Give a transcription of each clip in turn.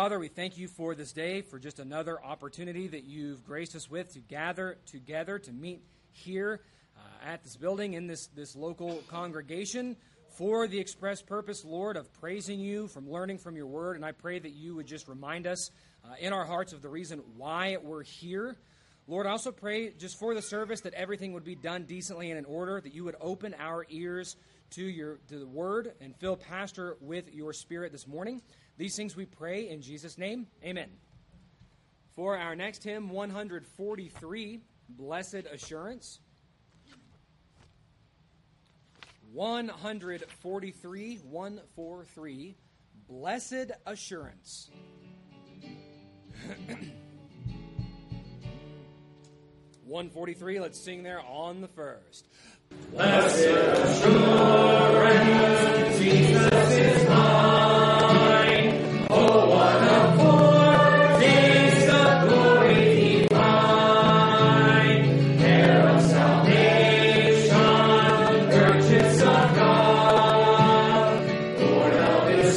Father, we thank you for this day, for just another opportunity that you've graced us with to gather together, to meet here at this building, in this local congregation, for the express purpose, Lord, of praising you, from learning from your word. And I pray that you would just remind us in our hearts of the reason why we're here. Lord, I also pray just for the service that everything would be done decently and in order, that you would open our ears to the word and fill Pastor with your spirit this morning. These things we pray in Jesus' name. Amen. For our next hymn, 143, Blessed Assurance. 143, 143, Blessed Assurance. 143, let's sing there on the first. Blessed assurance, Jesus is mine. Oh, what a foretaste of glory divine. Heir of salvation, purchase of God. Born of His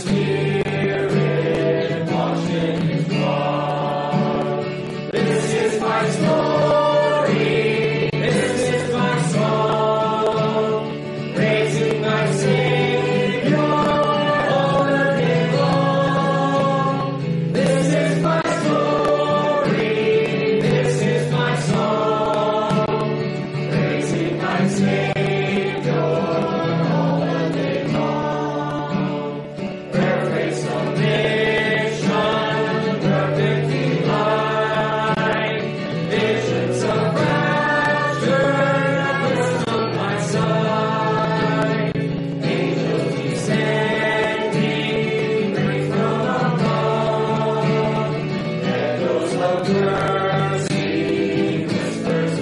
Spirit, washed in His blood. This is my story. This is my song. Praising my Savior all the day long. This is my story. This is my song. Praising my Savior all the day long. Perfect salvation, perfect delight. Visions of rapture burst on my sight. Angels descending, rain from above. Echoes of mercy, whispers of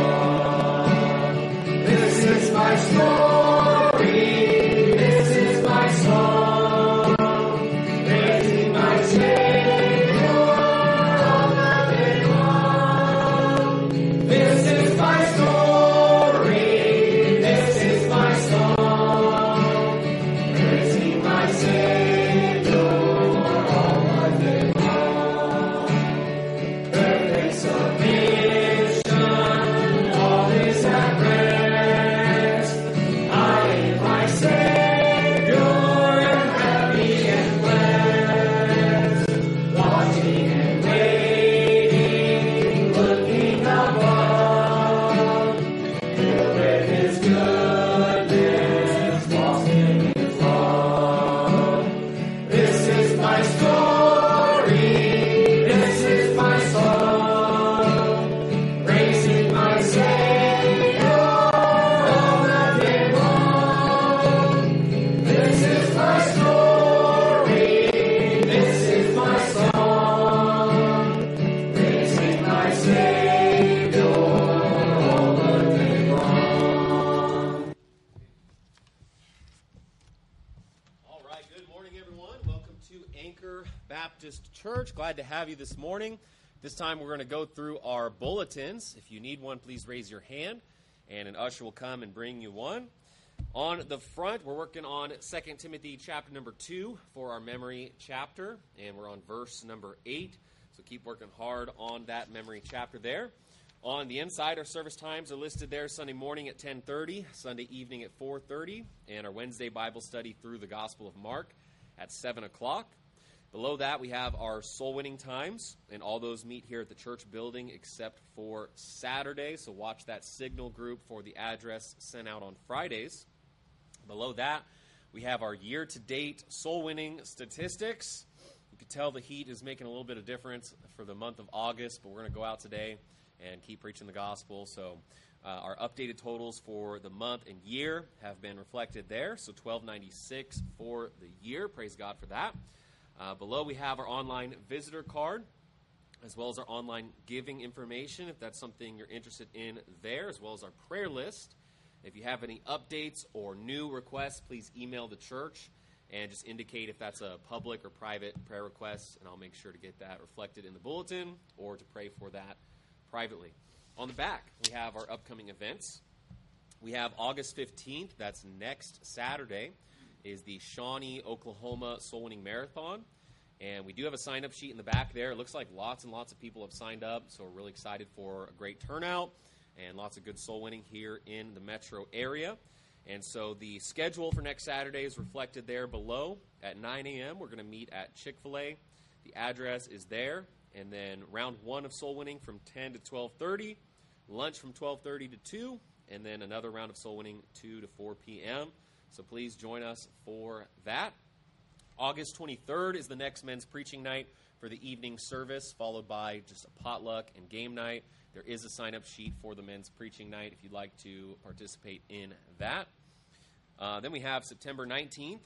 love. This is my story. This is my song. Praising my Savior all the day long. This is my story. This is my song. Praising my Savior all the day long. Perfect submission, all is at rest. I am my Savior and happy and blessed. Watching and waiting, looking above. Filled with His goodness, lost in His love. This is my story. This is my song. Praising my Savior all the day long. This is my story. This is my song. Praising my Savior all the day long. All right, good morning, everyone. Welcome to Anchor Baptist Church. Glad to have you this morning. This time we're going to go through our bulletins. If you need one, please raise your hand, and an usher will come and bring you one. On the front, we're working on 2 Timothy chapter number 2 for our memory chapter, and we're on verse number 8. So keep working hard on that memory chapter there. On the inside, our service times are listed there: Sunday morning at 10:30, Sunday evening at 4:30, and our Wednesday Bible study through the Gospel of Mark at 7 o'clock. Below that, we have our soul winning times, and all those meet here at the church building except for Saturday. So watch that signal group for the address sent out on Fridays. Below that, we have our year-to-date soul winning statistics. You can tell the heat is making a little bit of difference for the month of August, but we're going to go out today and keep preaching the gospel. So our updated totals for the month and year have been reflected there. So 1296 for the year. Praise God for that. Below, we have our online visitor card, as well as our online giving information, if that's something you're interested in there, as well as our prayer list. If you have any updates or new requests, please email the church and just indicate if that's a public or private prayer request, and I'll make sure to get that reflected in the bulletin or to pray for that privately. On the back, we have our upcoming events. We have August 15th, that's next Saturday, is the Shawnee, Oklahoma Soul Winning Marathon. And we do have a sign-up sheet in the back there. It looks like lots and lots of people have signed up, so we're really excited for a great turnout and lots of good soul winning here in the metro area. And so the schedule for next Saturday is reflected there below. At 9 a.m., we're going to meet at Chick-fil-A. The address is there. And then round 1 of soul winning from 10 to 12:30, lunch from 12:30 to 2, and then another round of soul winning 2 to 4 p.m. So please join us for that. August 23rd is the next men's preaching night for the evening service, followed by just a potluck and game night. There is a sign-up sheet for the men's preaching night if you'd like to participate in that. Then we have September 19th.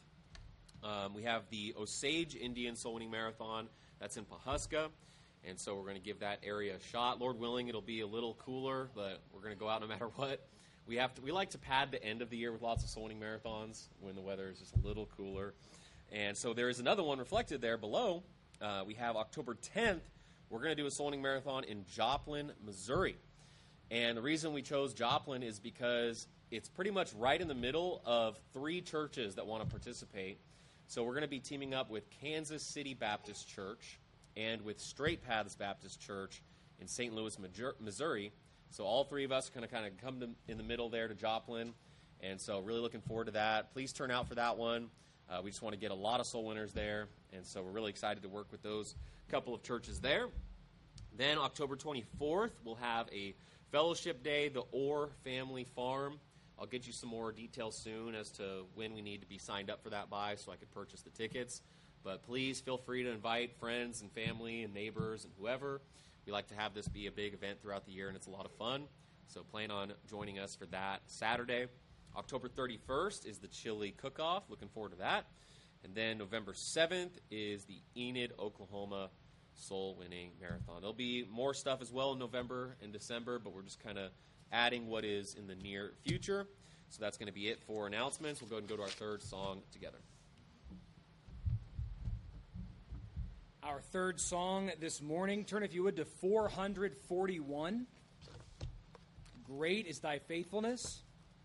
We have the Osage Indian Soul Winning Marathon. That's in Pawhuska. And so we're going to give that area a shot. Lord willing, it'll be a little cooler, but we're going to go out no matter what. We like to pad the end of the year with lots of soul winning marathons when the weather is just a little cooler. And so there is another one reflected there below. We have October 10th. We're going to do a soul winning marathon in Joplin, Missouri. And the reason we chose Joplin is because it's pretty much right in the middle of 3 churches that want to participate. So we're going to be teaming up with Kansas City Baptist Church and with Straight Paths Baptist Church in St. Louis, Missouri. So all 3 of us are going to kind of come in the middle there to Joplin. And so really looking forward to that. Please turn out for that one. We just want to get a lot of soul winners there, and so we're really excited to work with those couple of churches there. Then October 24th, we'll have a fellowship day, the Orr Family Farm. I'll get you some more details soon as to when we need to be signed up for that by so I could purchase the tickets. But please feel free to invite friends and family and neighbors and whoever. We like to have this be a big event throughout the year, and it's a lot of fun. So plan on joining us for that Saturday. October 31st is the Chili Cook-Off. Looking forward to that. And then November 7th is the Enid, Oklahoma Soul Winning Marathon. There'll be more stuff as well in November and December, but we're just kind of adding what is in the near future. So that's going to be it for announcements. We'll go ahead and go to our third song together. Our third song this morning, turn if you would to 441. Great is thy faithfulness.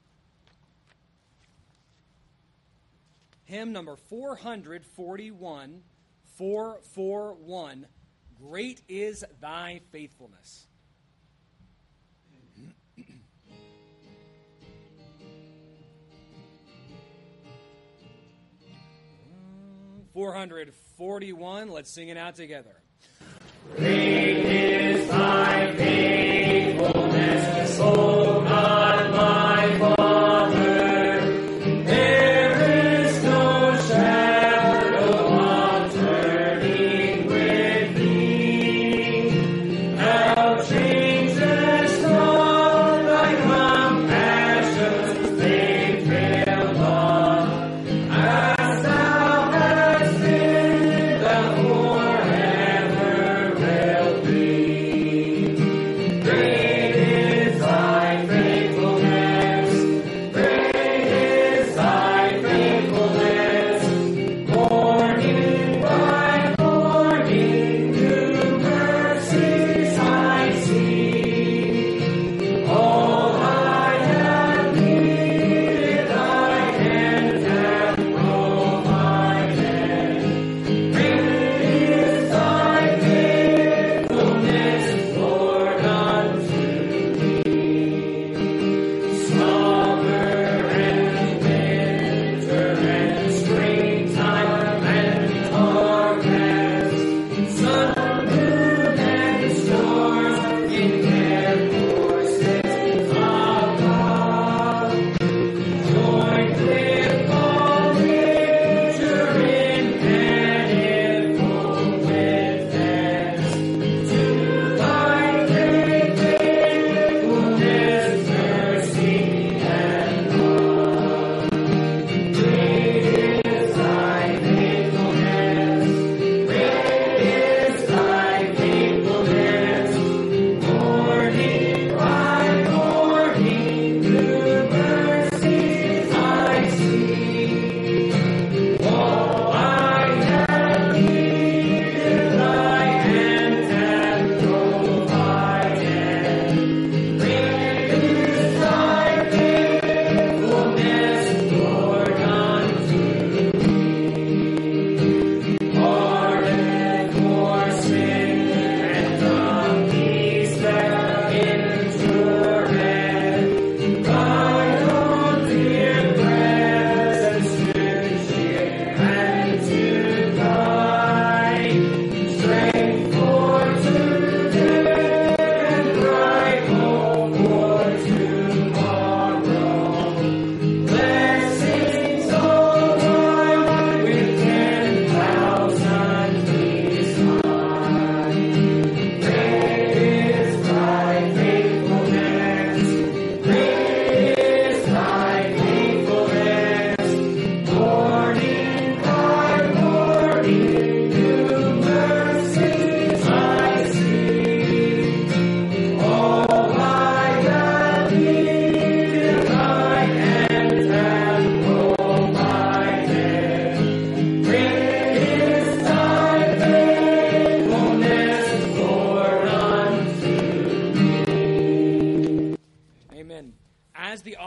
Hymn number 441, 441, Great is thy faithfulness. 441, let's sing it out together. Great is thy faithfulness, O God, my Father. There is no shadow of turning with thee. Thou changest not, thy compassions, they fail not. As thou hast been before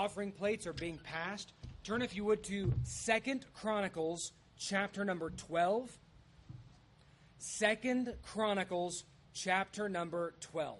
offering plates are being passed, turn, if you would, to 2 Chronicles chapter number 12. 2 Chronicles chapter number 12.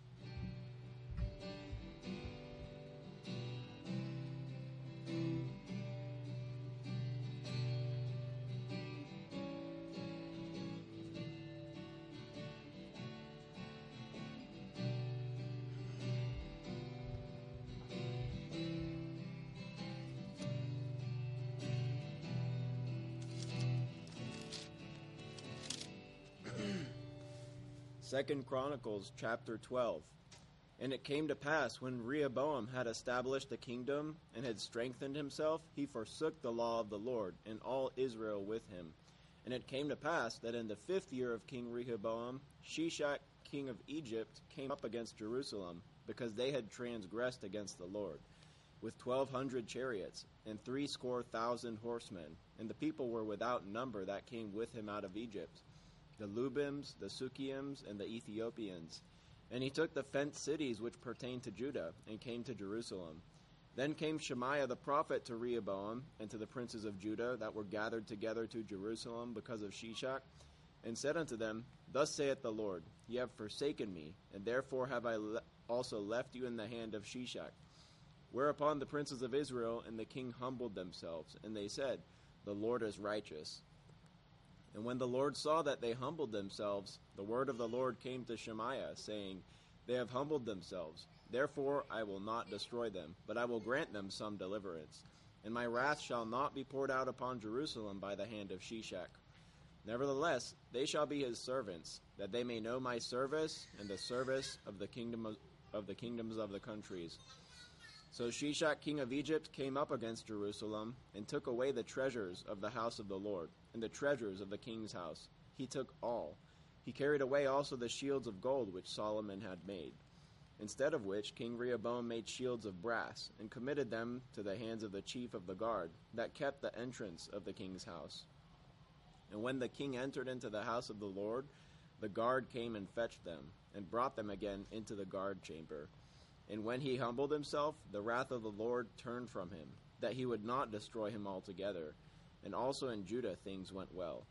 Second Chronicles chapter 12. And it came to pass, when Rehoboam had established the kingdom and had strengthened himself, he forsook the law of the Lord, and all Israel with him. And it came to pass that in the 5th year of King Rehoboam, Shishak king of Egypt came up against Jerusalem, because they had transgressed against the Lord, with 1,200 chariots, and 70,000 horsemen. And the people were without number that came with him out of Egypt, the Lubims, the Sukkiims, and the Ethiopians. And he took the fenced cities which pertained to Judah, and came to Jerusalem. Then came Shemaiah the prophet to Rehoboam, and to the princes of Judah that were gathered together to Jerusalem because of Shishak, and said unto them, Thus saith the Lord, Ye have forsaken me, and therefore have I also left you in the hand of Shishak. Whereupon the princes of Israel and the king humbled themselves, and they said, The Lord is righteous. And when the Lord saw that they humbled themselves, the word of the Lord came to Shemaiah, saying, They have humbled themselves. Therefore I will not destroy them, but I will grant them some deliverance. And my wrath shall not be poured out upon Jerusalem by the hand of Shishak. Nevertheless, they shall be his servants, that they may know my service and the service of the kingdoms of the countries. So Shishak king of Egypt came up against Jerusalem, and took away the treasures of the house of the Lord, and the treasures of the king's house. He took all. He carried away also the shields of gold which Solomon had made. Instead of which King Rehoboam made shields of brass, and committed them to the hands of the chief of the guard, that kept the entrance of the king's house. And when the king entered into the house of the Lord, the guard came and fetched them, and brought them again into the guard chamber. And when he humbled himself, the wrath of the Lord turned from him, that he would not destroy him altogether. And also in Judah things went well.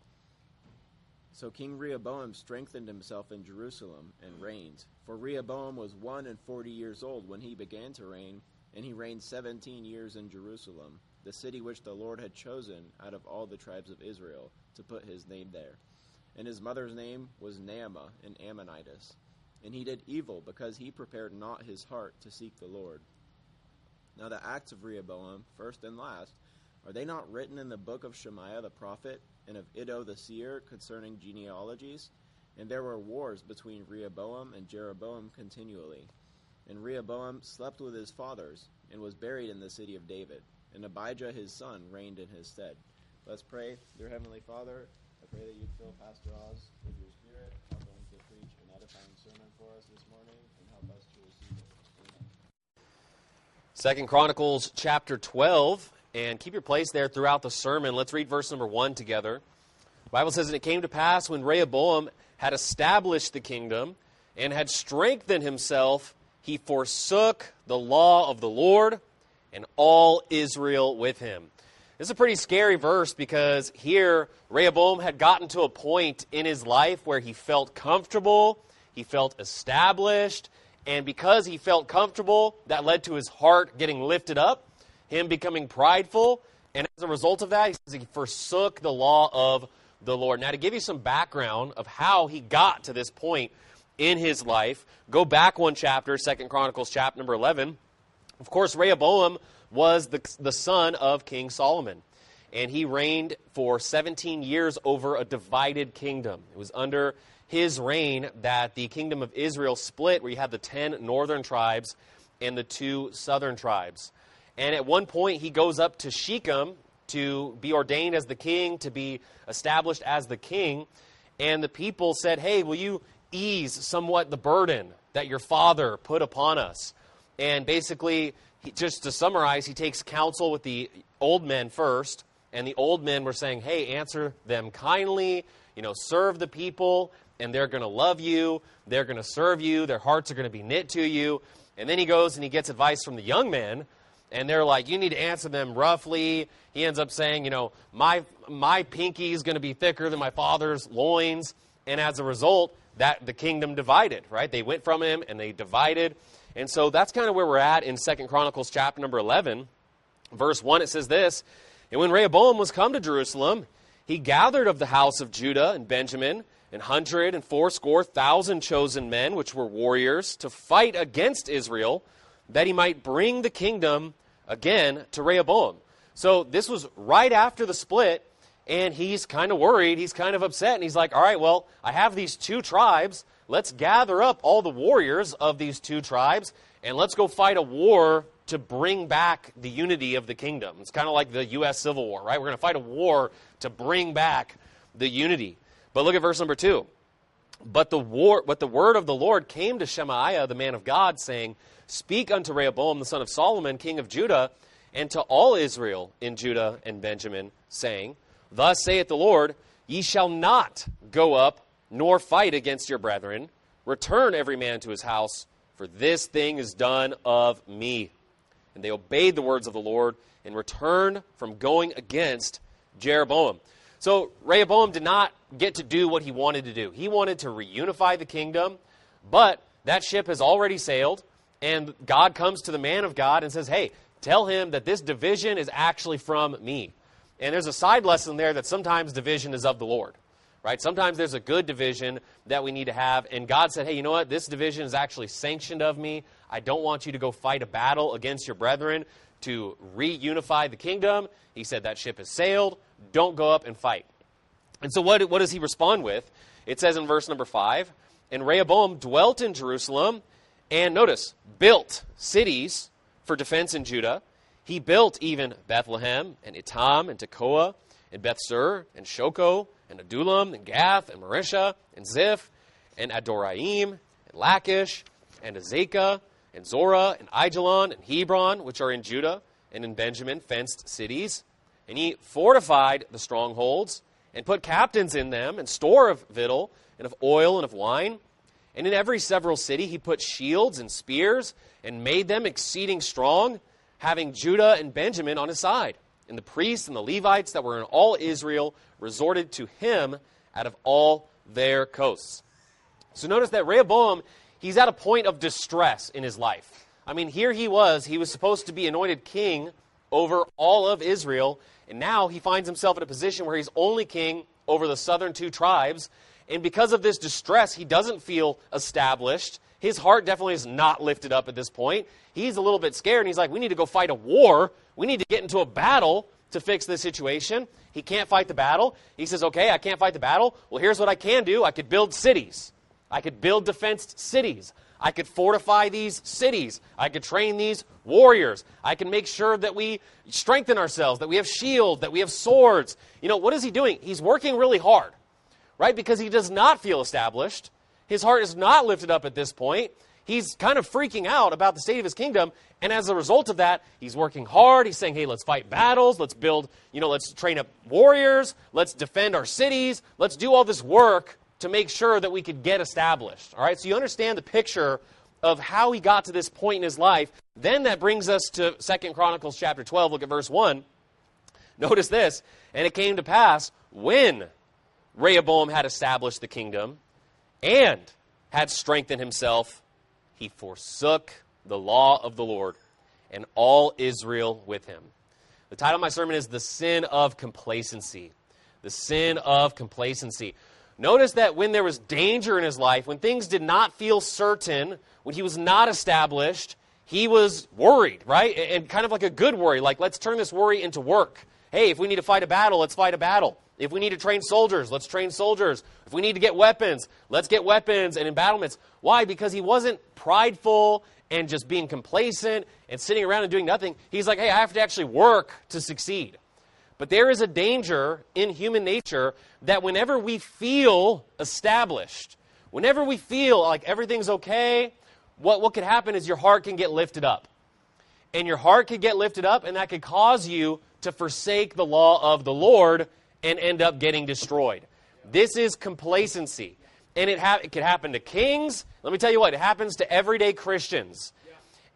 So King Rehoboam strengthened himself in Jerusalem, and reigned. For Rehoboam was 41 years old when he began to reign, and he reigned 17 years in Jerusalem, the city which the Lord had chosen out of all the tribes of Israel, to put his name there. And his mother's name was Naamah, an Ammonitess. And he did evil, because he prepared not his heart to seek the Lord. Now the acts of Rehoboam, first and last, are they not written in the book of Shemaiah the prophet, and of Iddo the seer, concerning genealogies? And there were wars between Rehoboam and Jeroboam continually. And Rehoboam slept with his fathers, and was buried in the city of David. And Abijah his son reigned in his stead. Let's pray. Dear Heavenly Father, I pray that you'd fill Pastor Oz with your Spirit, help him to preach an edifying sermon for us this morning, and help us to receive it. Amen. 2 Chronicles chapter 12, and keep your place there throughout the sermon. Let's read verse number 1 together. The Bible says, And it came to pass, when Rehoboam had established the kingdom, and had strengthened himself, he forsook the law of the Lord, and all Israel with him. This is a pretty scary verse, because here Rehoboam had gotten to a point in his life where he felt comfortable, he felt established, and because he felt comfortable, that led to his heart getting lifted up, him becoming prideful, and as a result of that, he says he forsook the law of the Lord. Now, to give you some background of how he got to this point in his life, go back one chapter, 2 Chronicles chapter number 11. Of course, Rehoboam was the son of King Solomon, and he reigned for 17 years over a divided kingdom. It was under his reign that the kingdom of Israel split, where you had the 10 northern tribes and the 2 southern tribes. And at one point, he goes up to Shechem to be ordained as the king, to be established as the king, and the people said, Hey, will you ease somewhat the burden that your father put upon us? And basically, just to summarize, he takes counsel with the old men first, and the old men were saying, Hey, answer them kindly, serve the people, and they're going to love you, they're going to serve you, their hearts are going to be knit to you. And then he goes and he gets advice from the young men, And they're like, you need to answer them roughly. He ends up saying, you know, my pinky is going to be thicker than my father's loins. And as a result, that the kingdom divided, right? They went from him and they divided. And so that's kind of where we're at in 2 Chronicles chapter number 11. Verse 1, it says this, "And when Rehoboam was come to Jerusalem, he gathered of the house of Judah and Benjamin 180,000 chosen men, which were warriors, to fight against Israel, that he might bring the kingdom again to Rehoboam." So this was right after the split, and he's kind of worried, he's kind of upset, and he's like, all right, well, I have these two tribes, let's gather up all the warriors of these two tribes, and let's go fight a war to bring back the unity of the kingdom. It's kind of like the U.S. Civil War, right? We're going to fight a war to bring back the unity. But look at verse number 2. But the word of the Lord came to Shemaiah, the man of God, saying, "Speak unto Rehoboam, the son of Solomon, king of Judah, and to all Israel in Judah and Benjamin, saying, Thus saith the Lord, Ye shall not go up nor fight against your brethren. Return every man to his house, for this thing is done of me." And they obeyed the words of the Lord and returned from going against Jeroboam. So Rehoboam did not get to do what he wanted to do. He wanted to reunify the kingdom, but that ship has already sailed, and God comes to the man of God and says, hey, tell him that this division is actually from me. And there's a side lesson there that sometimes division is of the Lord, right? Sometimes there's a good division that we need to have, and God said, hey, you know what? This division is actually sanctioned of me. I don't want you to go fight a battle against your brethren to reunify the kingdom. He said that ship has sailed. Don't go up and fight. And so what does he respond with? It says in verse number 5, "And Rehoboam dwelt in Jerusalem, and notice, built cities for defense in Judah. He built even Bethlehem, and Etam, and Tekoa, and Bethsur, and Shoko, and Adullam, and Gath, and Marisha, and Ziph, and Adoraim, and Lachish, and Azekah, and Zorah, and Aijalon, and Hebron, which are in Judah and in Benjamin, fenced cities. And he fortified the strongholds, and put captains in them, and store of victual, and of oil, and of wine. And in every several city he put shields and spears, and made them exceeding strong, having Judah and Benjamin on his side. And the priests and the Levites that were in all Israel resorted to him out of all their coasts." So notice that Rehoboam, he's at a point of distress in his life. I mean, here he was supposed to be anointed king over all of Israel, and now he finds himself in a position where he's only king over the southern two tribes, and because of this distress, he doesn't feel established. His heart definitely is not lifted up at this point. He's a little bit scared, and he's like, we need to go fight a war. We need to get into a battle to fix this situation. He can't fight the battle. He says, okay, I can't fight the battle. Well, here's what I can do. I could build cities. I could build defensed cities. I could fortify these cities. I could train these warriors. I can make sure that we strengthen ourselves, that we have shields, that we have swords. You know, what is he doing? He's working really hard, right? Because he does not feel established. His heart is not lifted up at this point. He's kind of freaking out about the state of his kingdom. And as a result of that, he's working hard. He's saying, hey, let's fight battles. Let's build, let's train up warriors. Let's defend our cities. Let's do all this work to make sure that we could get established. All right, so you understand the picture of how he got to this point in his life. Then that brings us to 2 Chronicles chapter 12. Look at verse 1. Notice this. "And it came to pass, when Rehoboam had established the kingdom and had strengthened himself, he forsook the law of the Lord, and all Israel with him." The title of my sermon is The Sin of Complacency. The sin of complacency. Notice that when there was danger in his life, when things did not feel certain, when he was not established, he was worried, right? And kind of like a good worry, like let's turn this worry into work. Hey, if we need to fight a battle, let's fight a battle. If we need to train soldiers, let's train soldiers. If we need to get weapons, let's get weapons and embattlements. Why? Because he wasn't prideful and just being complacent and sitting around and doing nothing. He's like, hey, I have to actually work to succeed. But there is a danger in human nature that whenever we feel established, whenever we feel like everything's okay, what could happen is your heart can get lifted up. And your heart could get lifted up, and that could cause you to forsake the law of the Lord and end up getting destroyed. This is complacency. And it could happen to kings. Let me tell you what, it happens to everyday Christians.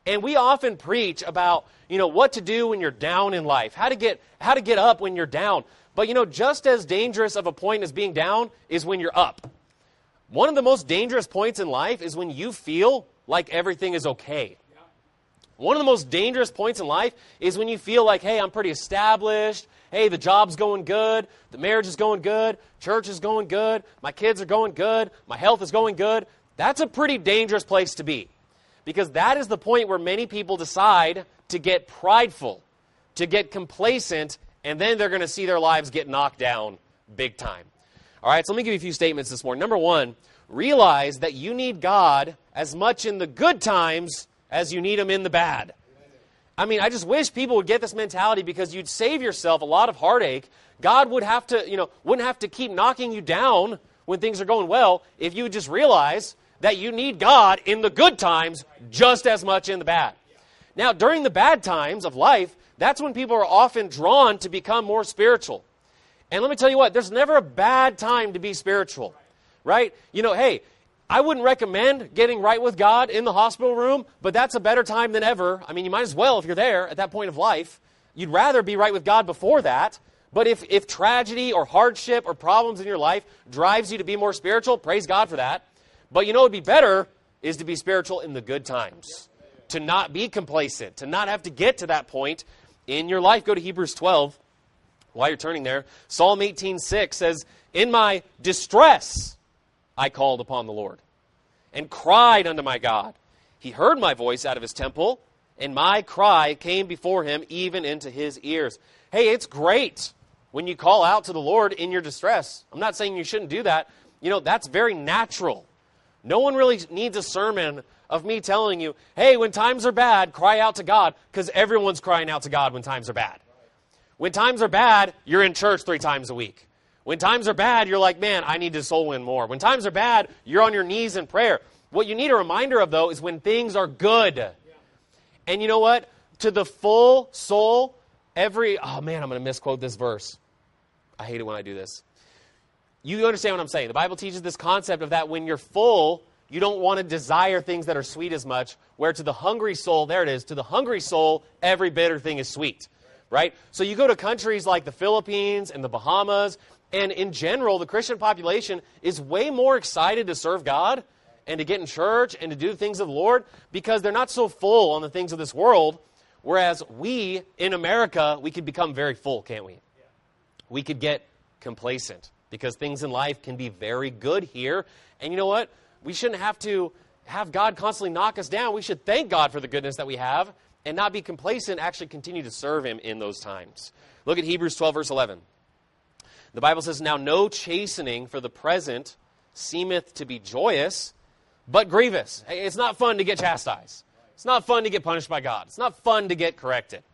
And we often preach about, what to do when you're down in life, how to get up when you're down. But, just as dangerous of a point as being down is when you're up. One of the most dangerous points in life is when you feel like everything is okay. One of the most dangerous points in life is when you feel like, hey, I'm pretty established. Hey, the job's going good. The marriage is going good. Church is going good. My kids are going good. My health is going good. That's a pretty dangerous place to be. Because that is the point where many people decide to get prideful, to get complacent, and then they're going to see their lives get knocked down big time. All right, so let me give you a few statements this morning. Number one, realize that you need God as much in the good times as you need Him in the bad. I mean, I just wish people would get this mentality, because you'd save yourself a lot of heartache. God would have to, wouldn't have to keep knocking you down when things are going well if you would just realize that you need God in the good times just as much in the bad. Now, during the bad times of life, that's when people are often drawn to become more spiritual. And let me tell you what, there's never a bad time to be spiritual, right? Hey, I wouldn't recommend getting right with God in the hospital room, but that's a better time than ever. I mean, you might as well if you're there at that point of life. You'd rather be right with God before that. But if tragedy or hardship or problems in your life drives you to be more spiritual, praise God for that. But what would be better is to be spiritual in the good times, to not be complacent, to not have to get to that point in your life. Go to Hebrews 12. While you're turning there, Psalm 18:6 says, "In my distress I called upon the Lord and cried unto my God. He heard my voice out of His temple, and my cry came before Him even into His ears." Hey, it's great when you call out to the Lord in your distress. I'm not saying you shouldn't do that. That's very natural. No one really needs a sermon of me telling you, hey, when times are bad, cry out to God, because everyone's crying out to God when times are bad. When times are bad, you're in church 3 times a week. When times are bad, you're like, man, I need to soul win more. When times are bad, you're on your knees in prayer. What you need a reminder of, though, is when things are good. Yeah. And you know what? To the full soul, I'm going to misquote this verse. I hate it when I do this. You understand what I'm saying. The Bible teaches this concept of that when you're full, you don't want to desire things that are sweet as much, where to the hungry soul, there it is, to the hungry soul, every bitter thing is sweet. Right? So you go to countries like the Philippines and the Bahamas, and in general, the Christian population is way more excited to serve God and to get in church and to do the things of the Lord, because they're not so full on the things of this world, whereas we, in America, we could become very full, can't we? Yeah. We could get complacent, because things in life can be very good here. And you know what? We shouldn't have to have God constantly knock us down. We should thank God for the goodness that we have, and not be complacent, actually continue to serve Him in those times. Look at Hebrews 12, verse 11. The Bible says, "Now no chastening for the present seemeth to be joyous, but grievous." Hey, it's not fun to get chastised. It's not fun to get punished by God. It's not fun to get corrected.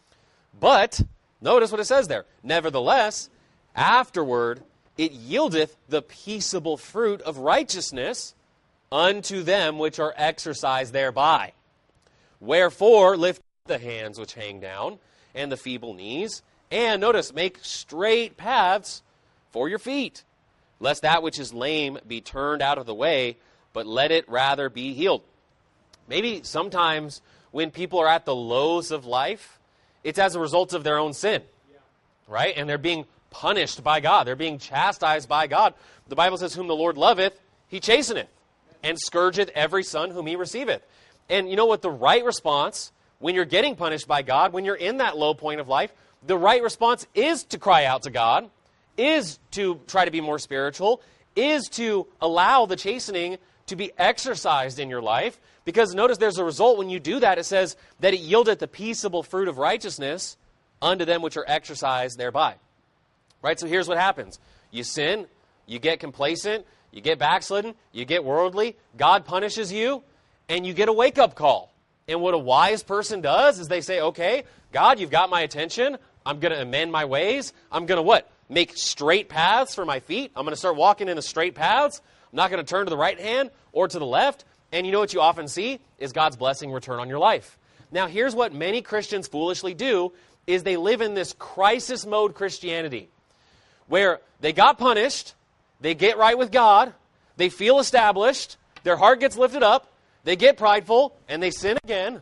But, notice what it says there. "Nevertheless, afterward it yieldeth the peaceable fruit of righteousness unto them which are exercised thereby. Wherefore, lift the hands which hang down, and the feeble knees, and," notice, "make straight paths for your feet, lest that which is lame be turned out of the way, but let it rather be healed." Maybe sometimes when people are at the lows of life, it's as a result of their own sin, right? And they're being punished by God. They're being chastised by God. The Bible says, "Whom the Lord loveth, He chasteneth, and scourgeth every son whom He receiveth." And you know what? The right response when you're getting punished by God, when you're in that low point of life, the right response is to cry out to God, is to try to be more spiritual, is to allow the chastening to be exercised in your life. Because notice there's a result when you do that. It says that it yieldeth the peaceable fruit of righteousness unto them which are exercised thereby. Right? So here's what happens. You sin, you get complacent, you get backslidden, you get worldly, God punishes you, and you get a wake-up call. And what a wise person does is they say, okay, God, you've got my attention. I'm going to amend my ways. I'm going to what? Make straight paths for my feet. I'm going to start walking in the straight paths. I'm not going to turn to the right hand or to the left. And you know what you often see is God's blessing return on your life. Now, here's what many Christians foolishly do, is they live in this crisis mode Christianity, where they got punished, they get right with God, they feel established, their heart gets lifted up, they get prideful, and they sin again,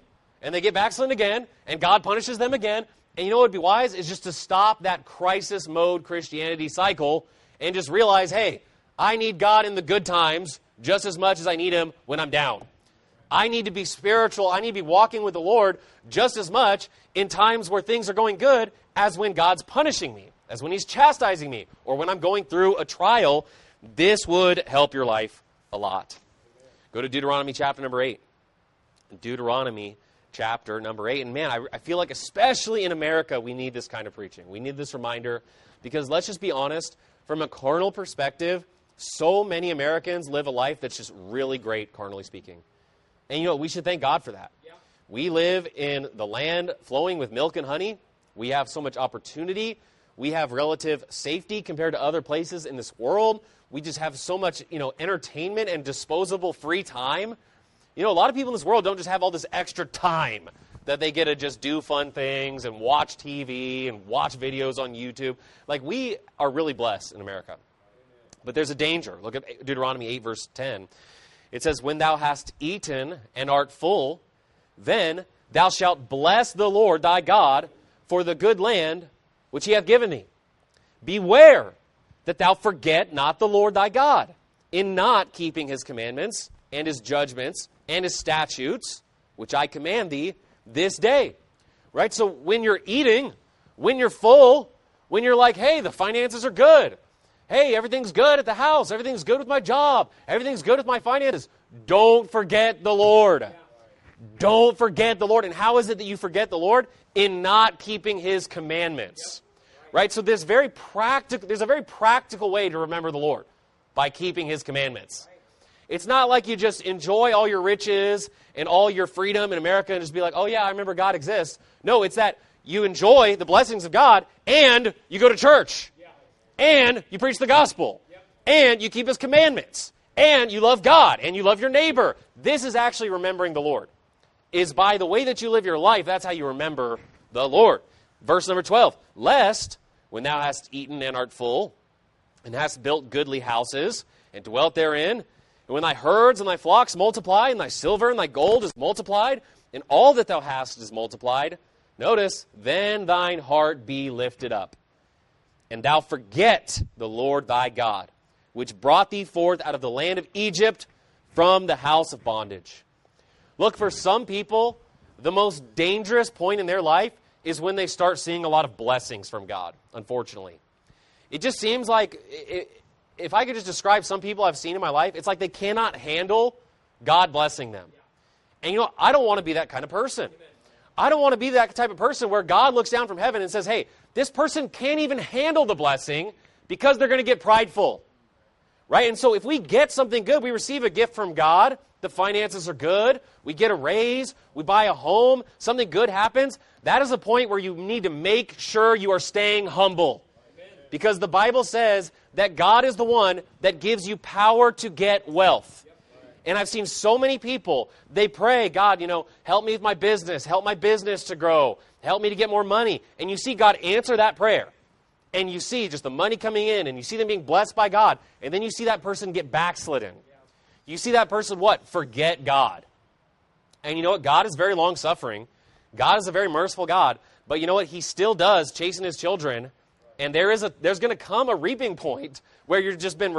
and they get backslidden again, and God punishes them again. And you know what would be wise is just to stop that crisis mode Christianity cycle and just realize, hey, I need God in the good times just as much as I need him when I'm down. I need to be spiritual. I need to be walking with the Lord just as much in times where things are going good as when God's punishing me, as when he's chastising me, or when I'm going through a trial. This would help your life a lot. Go to Deuteronomy chapter number 8. Deuteronomy chapter number 8. And man, I feel like especially in America, we need this kind of preaching. We need this reminder because let's just be honest, from a carnal perspective, so many Americans live a life that's just really great, carnally speaking. And you know, we should thank God for that. Yeah. We live in the land flowing with milk and honey. We have so much opportunity. We have relative safety compared to other places in this world. We just have so much, entertainment and disposable free time. You know, a lot of people in this world don't just have all this extra time that they get to just do fun things and watch TV and watch videos on YouTube. Like, we are really blessed in America. But there's a danger. Look at Deuteronomy 8, verse 10. It says, when thou hast eaten and art full, then thou shalt bless the Lord thy God for the good land which he hath given thee. Beware that thou forget not the Lord thy God in not keeping his commandments and his judgments and his statutes, which I command thee this day. Right? So when you're eating, when you're full, when you're like, hey, the finances are good. Hey, everything's good at the house. Everything's good with my job. Everything's good with my finances. Don't forget the Lord. Don't forget the Lord. And how is it that you forget the Lord? In not keeping his commandments. Right? So there's a very practical way to remember the Lord, by keeping his commandments. It's not like you just enjoy all your riches and all your freedom in America and just be like, oh yeah, I remember God exists. No, it's that you enjoy the blessings of God and you go to church and you preach the gospel and you keep his commandments and you love God and you love your neighbor. This is actually remembering the Lord. Is by the way that you live your life, that's how you remember the Lord. Verse number 12, lest when thou hast eaten and art full, and hast built goodly houses, and dwelt therein, and when thy herds and thy flocks multiply, and thy silver and thy gold is multiplied, and all that thou hast is multiplied, notice, then thine heart be lifted up, and thou forget the Lord thy God, which brought thee forth out of the land of Egypt from the house of bondage. Look, for some people, the most dangerous point in their life is when they start seeing a lot of blessings from God, unfortunately. It just seems like, if I could just describe some people I've seen in my life, it's like they cannot handle God blessing them. And you know, I don't want to be that kind of person. I don't want to be that type of person where God looks down from heaven and says, hey, this person can't even handle the blessing because they're going to get prideful. Right? And so if we get something good, we receive a gift from God, the finances are good, we get a raise, we buy a home, something good happens, that is a point where you need to make sure you are staying humble. Because the Bible says that God is the one that gives you power to get wealth. And I've seen so many people, they pray, God, help me with my business, help my business to grow, help me to get more money. And you see God answer that prayer. And you see just the money coming in, and you see them being blessed by God. And then you see that person get backslidden. You see that person, what? Forget God. And you know what? God is very long-suffering. God is a very merciful God. But you know what? He still does chasten his children. And there's going to come a reaping point where you've just been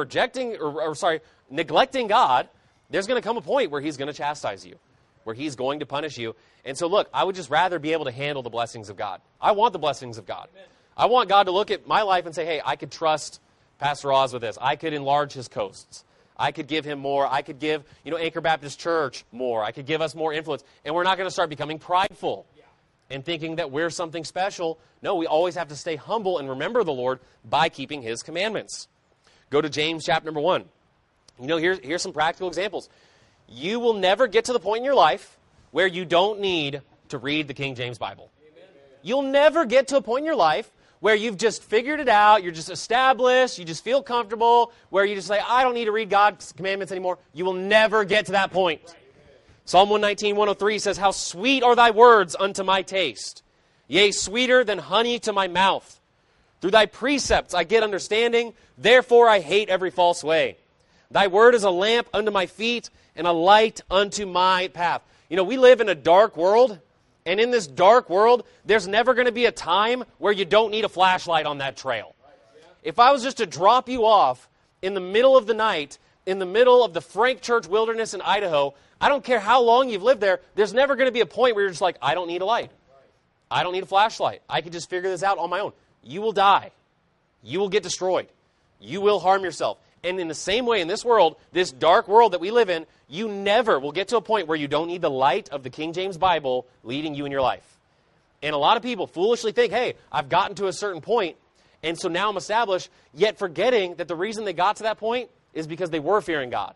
neglecting God. There's going to come a point where he's going to chastise you, where he's going to punish you. And so look, I would just rather be able to handle the blessings of God. I want the blessings of God. Amen. I want God to look at my life and say, hey, I could trust Pastor Oz with this. I could enlarge his coasts. I could give him more. I could give, Anchor Baptist Church more. I could give us more influence. And we're not going to start becoming prideful and thinking that we're something special. No, we always have to stay humble and remember the Lord by keeping his commandments. Go to James chapter number 1. Here's some practical examples. You will never get to the point in your life where you don't need to read the King James Bible. Amen. You'll never get to a point in your life where you've just figured it out, you're just established, you just feel comfortable, where you just say, I don't need to read God's commandments anymore. You will never get to that point. Right. Psalm 119, 103 says, how sweet are thy words unto my taste, yea, sweeter than honey to my mouth. Through thy precepts I get understanding, therefore I hate every false way. Thy word is a lamp unto my feet and a light unto my path. We live in a dark world, And in this dark world, there's never going to be a time where you don't need a flashlight on that trail. If I was just to drop you off in the middle of the night, in the middle of the Frank Church Wilderness in Idaho, I don't care how long you've lived there, there's never going to be a point where you're just like, I don't need a light. I don't need a flashlight. I can just figure this out on my own. You will die. You will get destroyed. You will harm yourself. And in the same way, in this world, this dark world that we live in, you never will get to a point where you don't need the light of the King James Bible leading you in your life. And a lot of people foolishly think, hey, I've gotten to a certain point, and so now I'm established, yet forgetting that the reason they got to that point is because they were fearing God.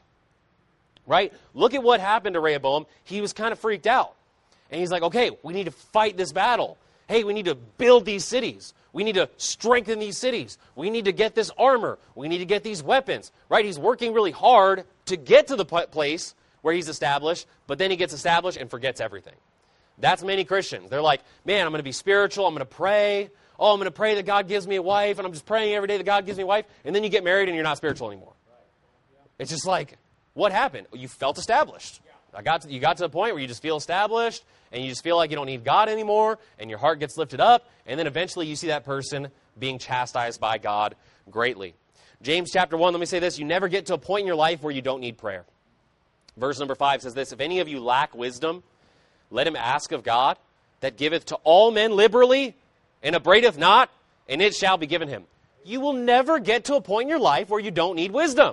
Right? Look at what happened to Rehoboam. He was kind of freaked out. And he's like, okay, we need to fight this battle. Hey, we need to build these cities. We need to strengthen these cities. We need to get this armor. We need to get these weapons. Right? He's working really hard to get to the place where he's established, but then he gets established and forgets everything. That's many Christians. They're like, man, I'm going to be spiritual. I'm going to pray. Oh, I'm going to pray that God gives me a wife, and I'm just praying every day that God gives me a wife. And then you get married and you're not spiritual anymore. It's just like, what happened? You felt established. You got to the point where you just feel established, and you just feel like you don't need God anymore, and your heart gets lifted up, and then eventually you see that person being chastised by God greatly. James chapter 1, let me say this. You never get to a point in your life where you don't need prayer. Verse number 5 says this, if any of you lack wisdom, let him ask of God, that giveth to all men liberally, and upbraideth not, and it shall be given him. You will never get to a point in your life where you don't need wisdom.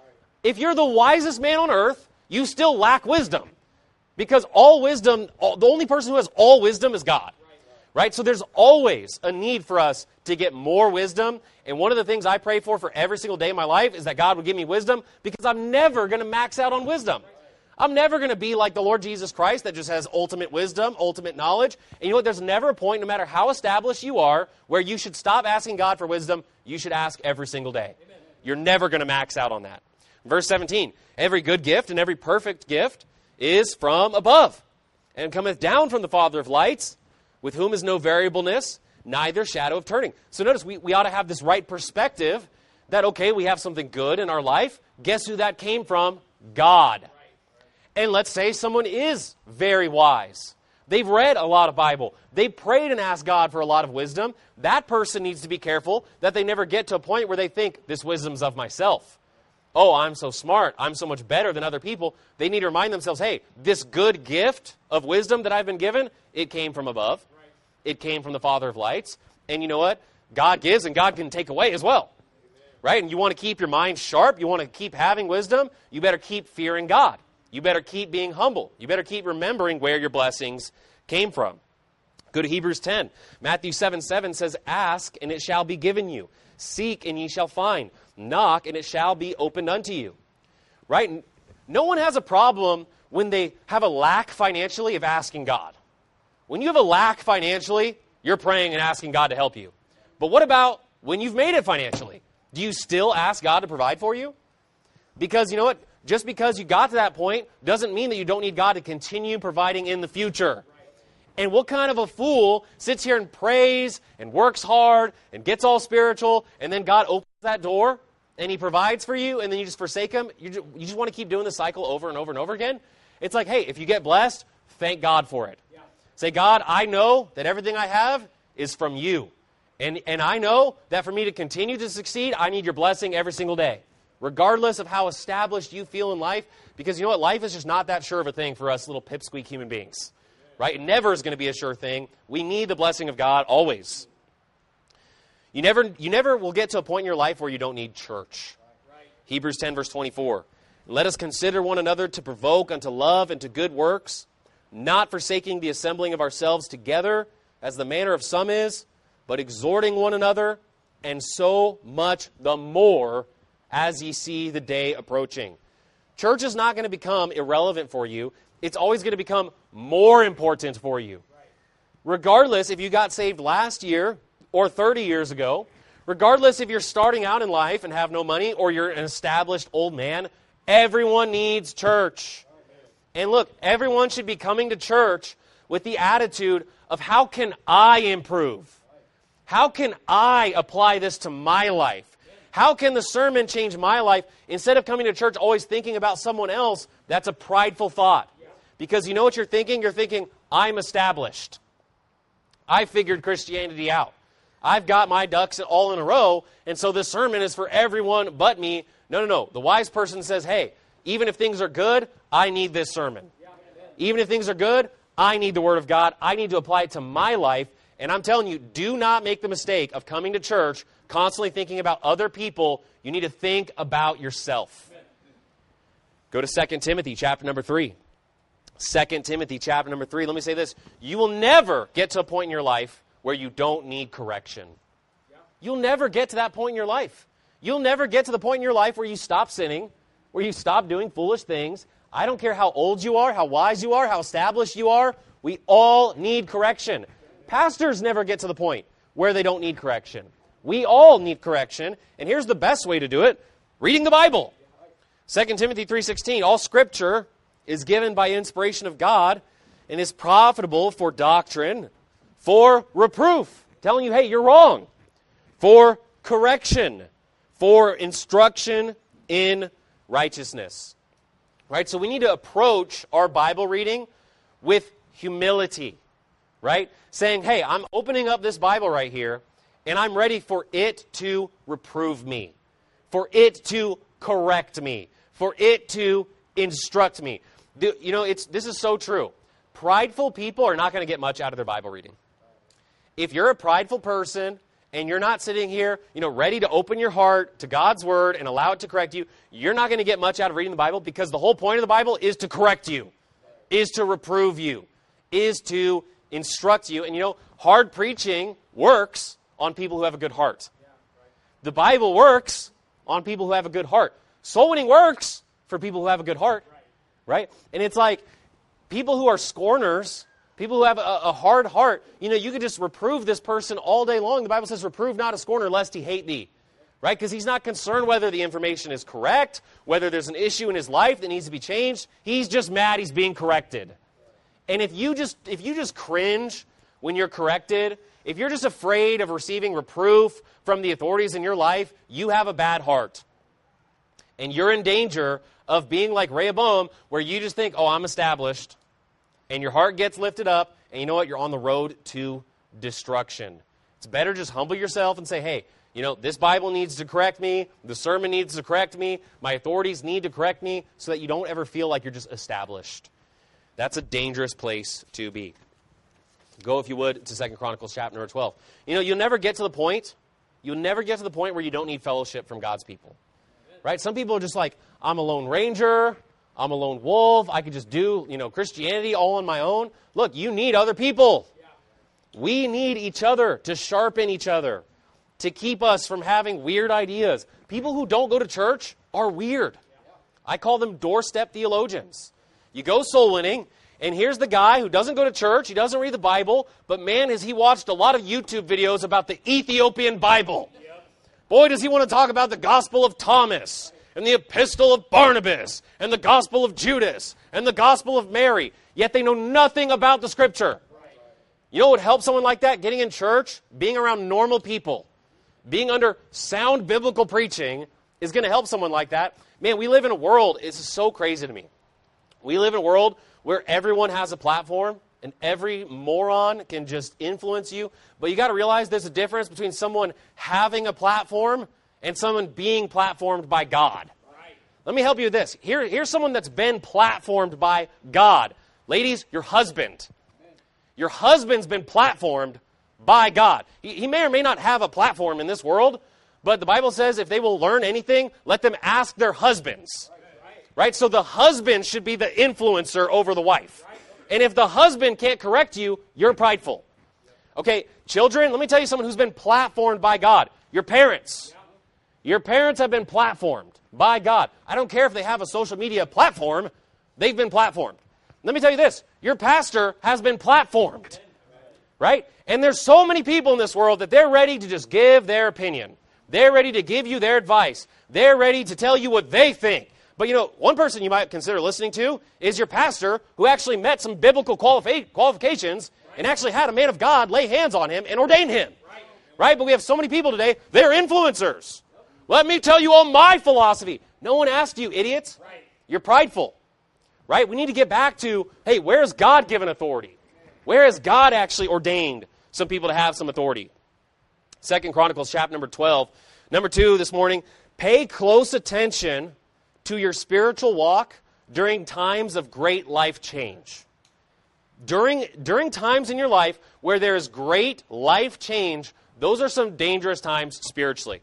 If you're the wisest man on earth, you still lack wisdom. Because all wisdom, the only person who has all wisdom is God. Right? So there's always a need for us to get more wisdom. And one of the things I pray for every single day of my life is that God would give me wisdom, because I'm never going to max out on wisdom. I'm never going to be like the Lord Jesus Christ that just has ultimate wisdom, ultimate knowledge. And you know what? There's never a point, no matter how established you are, where you should stop asking God for wisdom. You should ask every single day. You're never going to max out on that. Verse 17, every good gift and every perfect gift is from above, and cometh down from the Father of lights, with whom is no variableness, neither shadow of turning. So notice, we ought to have this right perspective that, okay, we have something good in our life. Guess who that came from? God. And let's say someone is very wise. They've read a lot of Bible. They prayed and asked God for a lot of wisdom. That person needs to be careful that they never get to a point where they think, this wisdom's of myself. Oh, I'm so smart. I'm so much better than other people. They need to remind themselves, hey, this good gift of wisdom that I've been given, it came from above. It came from the Father of lights. And you know what? God gives and God can take away as well. Right? And you want to keep your mind sharp. You want to keep having wisdom. You better keep fearing God. You better keep being humble. You better keep remembering where your blessings came from. Go to Hebrews 10. Matthew 7:7 says, ask and it shall be given you. Seek and ye shall find. Knock and it shall be opened unto you. Right? No one has a problem when they have a lack financially of asking God. When you have a lack financially, you're praying and asking God to help you. But what about when you've made it financially? Do you still ask God to provide for you? Because you know what? Just because you got to that point doesn't mean that you don't need God to continue providing in the future. And what kind of a fool sits here and prays and works hard and gets all spiritual, and then God opens that door and he provides for you, and then you just forsake him? You just want to keep doing the cycle over and over and over again? It's like, hey, if you get blessed, thank God for it. Yeah. Say, God, I know that everything I have is from you. And I know that for me to continue to succeed, I need your blessing every single day, regardless of how established you feel in life, because you know what? Life is just not that sure of a thing for us little pipsqueak human beings. Right? It never is going to be a sure thing. We need the blessing of God always. You never will get to a point in your life where you don't need church. Right. Hebrews 10 verse 24. Let us consider one another to provoke unto love and to good works, not forsaking the assembling of ourselves together, as the manner of some is, but exhorting one another, and so much the more as ye see the day approaching. Church is not going to become irrelevant for you. It's always going to become more important for you. Regardless if you got saved last year or 30 years ago, regardless if you're starting out in life and have no money or you're an established old man, everyone needs church. And look, everyone should be coming to church with the attitude of, how can I improve? How can I apply this to my life? How can the sermon change my life? Instead of coming to church always thinking about someone else, that's a prideful thought. Because you know what you're thinking? You're thinking, I'm established. I figured Christianity out. I've got my ducks all in a row, and so this sermon is for everyone but me. No. The wise person says, hey, even if things are good, I need this sermon. Even if things are good, I need the Word of God. I need to apply it to my life. And I'm telling you, do not make the mistake of coming to church constantly thinking about other people. You need to think about yourself. Go to 2 Timothy chapter number 3. 2 Timothy chapter number 3. Let me say this. You will never get to a point in your life where you don't need correction. You'll never get to that point in your life. You'll never get to the point in your life where you stop sinning, where you stop doing foolish things. I don't care how old you are, how wise you are, how established you are. We all need correction. Pastors never get to the point where they don't need correction. We all need correction. And here's the best way to do it. Reading the Bible. 2 Timothy 3:16, all Scripture is given by inspiration of God and is profitable for doctrine, for reproof, telling you, hey, you're wrong, for correction, for instruction in righteousness. Right? So we need to approach our Bible reading with humility, right? Saying, hey, I'm opening up this Bible right here, and I'm ready for it to reprove me, for it to correct me, for it to instruct me. This is so true. Prideful people are not going to get much out of their Bible reading. If you're a prideful person and you're not sitting here, ready to open your heart to God's Word and allow it to correct you, you're not going to get much out of reading the Bible, because the whole point of the Bible is to correct you, is to reprove you, is to instruct you. And hard preaching works on people who have a good heart. The Bible works on people who have a good heart. Soul winning works for people who have a good heart, right? And it's like people who are scorners, people who have a hard heart, you could just reprove this person all day long. The Bible says, reprove not a scorner lest he hate thee, right? Because he's not concerned whether the information is correct, whether there's an issue in his life that needs to be changed. He's just mad he's being corrected. And if you just cringe when you're corrected, if you're just afraid of receiving reproof from the authorities in your life, you have a bad heart. And you're in danger of being like Rehoboam, where you just think, oh, I'm established. And your heart gets lifted up, and you know what? You're on the road to destruction. It's better just humble yourself and say, hey, this Bible needs to correct me. The sermon needs to correct me. My authorities need to correct me, so that you don't ever feel like you're just established. That's a dangerous place to be. Go, if you would, to 2 Chronicles chapter number 12. You'll never get to the point where you don't need fellowship from God's people. Right? Some people are just like, I'm a lone ranger, I'm a lone wolf, I could just do, Christianity all on my own. Look, you need other people. We need each other to sharpen each other, to keep us from having weird ideas. People who don't go to church are weird. I call them doorstep theologians. You go soul winning, and here's the guy who doesn't go to church, he doesn't read the Bible, but man, has he watched a lot of YouTube videos about the Ethiopian Bible. Boy, does he want to talk about the Gospel of Thomas, and the Epistle of Barnabas, and the Gospel of Judas, and the Gospel of Mary, yet they know nothing about the Scripture. You know what would help someone like that? Getting in church, being around normal people, being under sound biblical preaching is going to help someone like that. Man, we live in a world, it's so crazy to me. We live in a world where everyone has a platform, and every moron can just influence you. But you got to realize there's a difference between someone having a platform and someone being platformed by God. Right. Let me help you with this. Here's someone that's been platformed by God. Ladies, your husband. Amen. Your husband's been platformed by God. He may or may not have a platform in this world, but the Bible says if they will learn anything, let them ask their husbands. Right? So the husband should be the influencer over the wife. And if the husband can't correct you, you're prideful. Okay, children, let me tell you someone who's been platformed by God. Your parents. Your parents have been platformed by God. I don't care if they have a social media platform. They've been platformed. Let me tell you this. Your pastor has been platformed. Right? And there's so many people in this world that they're ready to just give their opinion. They're ready to give you their advice. They're ready to tell you what they think. But one person you might consider listening to is your pastor, who actually met some biblical qualifications and actually had a man of God lay hands on him and ordain him. Right? But we have so many people today, they're influencers. Let me tell you all my philosophy. No one asked you, idiots. You're prideful. Right? We need to get back to, hey, where's God given authority? Where has God actually ordained some people to have some authority? 2 Chronicles chapter number 12. Number 2 this morning, pay close attention to your spiritual walk during times of great life change. During times in your life where there is great life change, those are some dangerous times spiritually.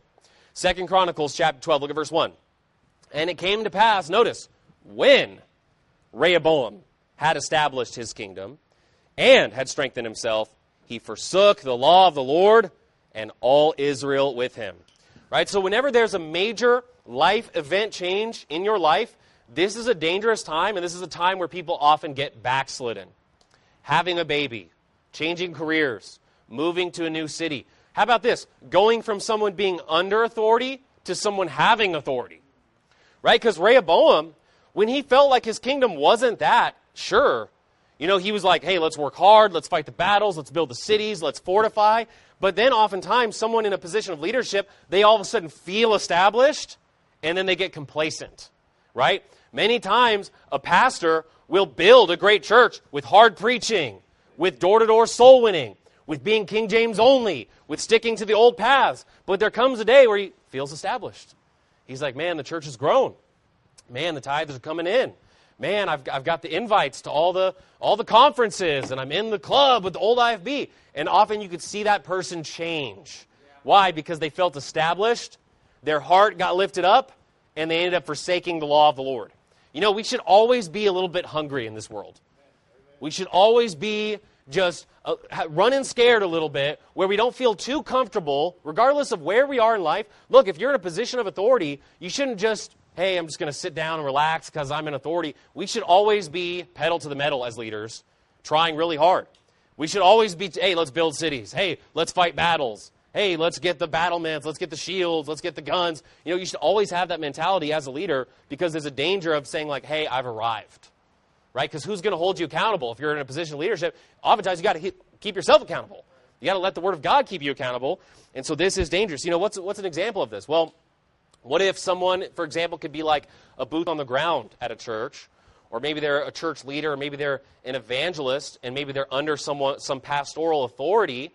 2 Chronicles chapter 12, look at verse 1. And it came to pass, notice, when Rehoboam had established his kingdom and had strengthened himself, he forsook the law of the Lord and all Israel with him. Right? So whenever there's a major life event change in your life, this is a dangerous time, and this is a time where people often get backslidden. Having a baby, changing careers, moving to a new city. How about this? Going from someone being under authority to someone having authority. Right? Because Rehoboam, when he felt like his kingdom wasn't that sure, he was like, hey, let's work hard, let's fight the battles, let's build the cities, let's fortify. But then oftentimes someone in a position of leadership, they all of a sudden feel established, and then they get complacent, right? Many times a pastor will build a great church with hard preaching, with door-to-door soul winning, with being King James only, with sticking to the old paths. But there comes a day where he feels established. He's like, man, the church has grown. Man, the tithes are coming in. Man, I've got the invites to all the conferences, and I'm in the club with the old IFB. And often you could see that person change. Why? Because they felt established, their heart got lifted up, and they ended up forsaking the law of the Lord. We should always be a little bit hungry in this world. We should always be just running scared a little bit, where we don't feel too comfortable, regardless of where we are in life. Look, if you're in a position of authority, you shouldn't just, hey, I'm just going to sit down and relax because I'm in authority. We should always be pedal to the metal as leaders, trying really hard. We should always be, hey, let's build cities. Hey, let's fight battles. Hey, let's get the battlements. Let's get the shields. Let's get the guns. You should always have that mentality as a leader, because there's a danger of saying like, hey, I've arrived. Right? Because who's going to hold you accountable if you're in a position of leadership? Oftentimes you got to keep yourself accountable. You got to let the Word of God keep you accountable. And so this is dangerous. What's an example of this? Well, what if someone, for example, could be like a booth on the ground at a church, or maybe they're a church leader, or maybe they're an evangelist, and maybe they're under some pastoral authority.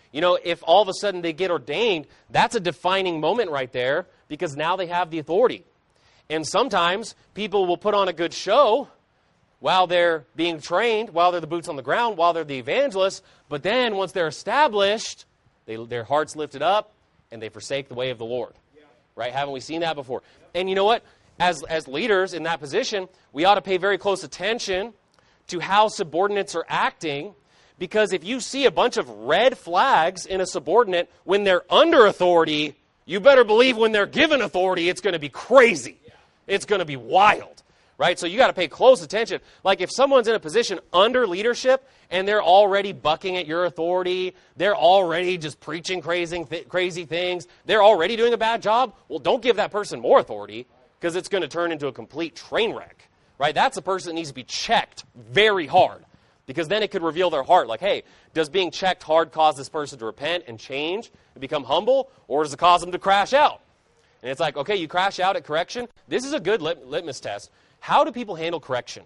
If all of a sudden they get ordained, that's a defining moment right there, because now they have the authority. And sometimes people will put on a good show while they're being trained, while they're the boots on the ground, while they're the evangelists, but then once they're established, their heart's lifted up, and they forsake the way of the Lord. Right? Haven't we seen that before? And you know what? As leaders in that position, we ought to pay very close attention to how subordinates are acting, because if you see a bunch of red flags in a subordinate when they're under authority, you better believe when they're given authority, it's going to be crazy. It's going to be wild. Right? So you got to pay close attention. Like if someone's in a position under leadership and they're already bucking at your authority, they're already just preaching crazy things, they're already doing a bad job, well, don't give that person more authority, because it's going to turn into a complete train wreck. Right? That's a person that needs to be checked very hard, because then it could reveal their heart. Like, hey, does being checked hard cause this person to repent and change and become humble, or does it cause them to crash out? And it's like, okay, you crash out at correction. This is a good litmus test. How do people handle correction?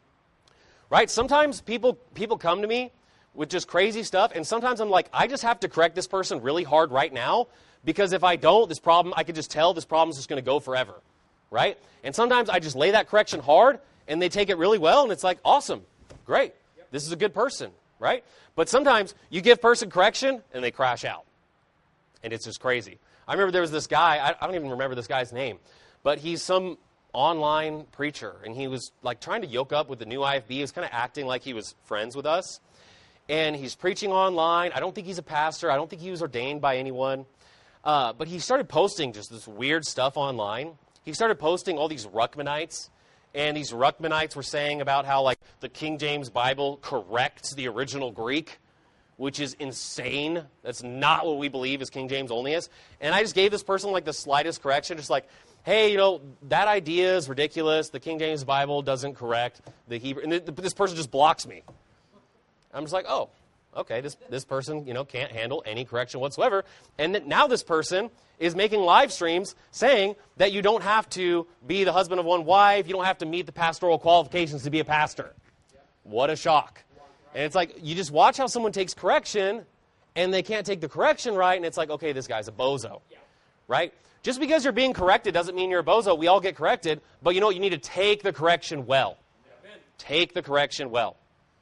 Right? Sometimes people come to me with just crazy stuff, and sometimes I'm like, I just have to correct this person really hard right now, because if I don't, I could just tell this problem's just going to go forever. Right? And sometimes I just lay that correction hard, and they take it really well, and it's like, awesome, great, this is a good person. Right? But sometimes you give person correction, and they crash out. And it's just crazy. I remember there was this guy, I don't even remember this guy's name, but he's some online preacher, and he was like trying to yoke up with the new IFB. He was kind of acting like he was friends with us, and he's preaching online. I don't think he's a pastor. I don't think he was ordained by anyone, but he started posting just this weird stuff online. He started posting all these Ruckmanites, and these Ruckmanites were saying about how like the King James Bible corrects the original Greek, which is insane. That's not what we believe as King James only is. And I just gave this person like the slightest correction, just like, hey, that idea is ridiculous. The King James Bible doesn't correct the Hebrew. And this person just blocks me. I'm just like, oh, okay, this person, can't handle any correction whatsoever. And now this person is making live streams saying that you don't have to be the husband of one wife. You don't have to meet the pastoral qualifications to be a pastor. What a shock. And it's like, you just watch how someone takes correction, and they can't take the correction right, and it's like, okay, this guy's a bozo, right? Just because you're being corrected doesn't mean you're a bozo. We all get corrected, but you know what? You need to take the correction well. Take the correction well.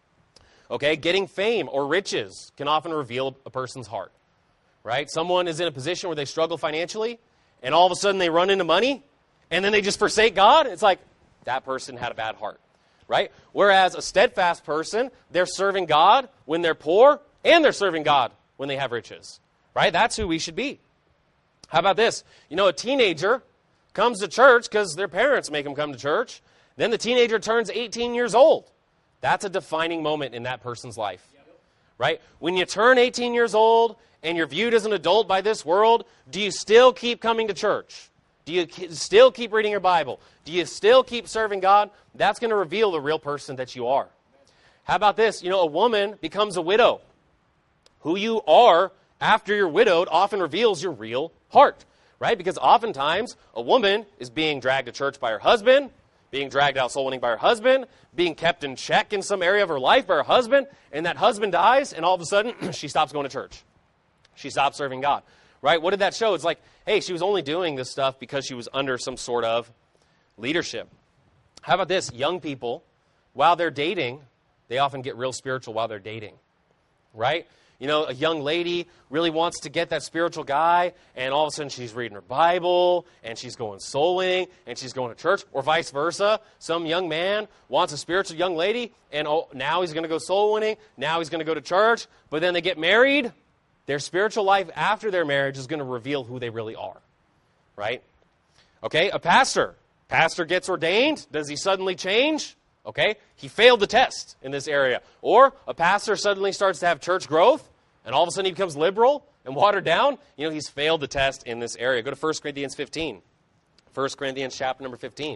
Okay, getting fame or riches can often reveal a person's heart, right? Someone is in a position where they struggle financially, and all of a sudden they run into money, and then they just forsake God. It's like, that person had a bad heart, right? Whereas a steadfast person, they're serving God when they're poor, and they're serving God when they have riches, right? That's who we should be. How about this? You know, a teenager comes to church because their parents make them come to church. Then the teenager turns 18 years old. That's a defining moment in that person's life, right? When you turn 18 years old and you're viewed as an adult by this world, do you still keep coming to church? Do you still keep reading your Bible? Do you still keep serving God? That's going to reveal the real person that you are. How about this? You know, a woman becomes a widow. Who you are after you're widowed often reveals your real heart, right? Because oftentimes a woman is being dragged to church by her husband, being dragged out soul winning by her husband, being kept in check in some area of her life by her husband, and that husband dies, and all of a sudden she stops going to church. She stops serving God, right? What did that show? It's like, hey, she was only doing this stuff because she was under some sort of leadership. How about this? Young people, while they're dating, they often get real spiritual while they're dating, right? You know, a young lady really wants to get that spiritual guy, and all of a sudden she's reading her Bible, and she's going soul winning, and she's going to church, or vice versa. Some young man wants a spiritual young lady, and now he's going to go soul winning, now he's going to go to church, but then they get married. Their spiritual life after their marriage is going to reveal who they really are, right? Okay, a pastor. Pastor gets ordained. Does he suddenly change? Okay, he failed the test in this area. Or a pastor suddenly starts to have church growth, and all of a sudden he becomes liberal and watered down. You know, he's failed the test in this area. Go to 1 Corinthians 15. 1 Corinthians chapter number 15.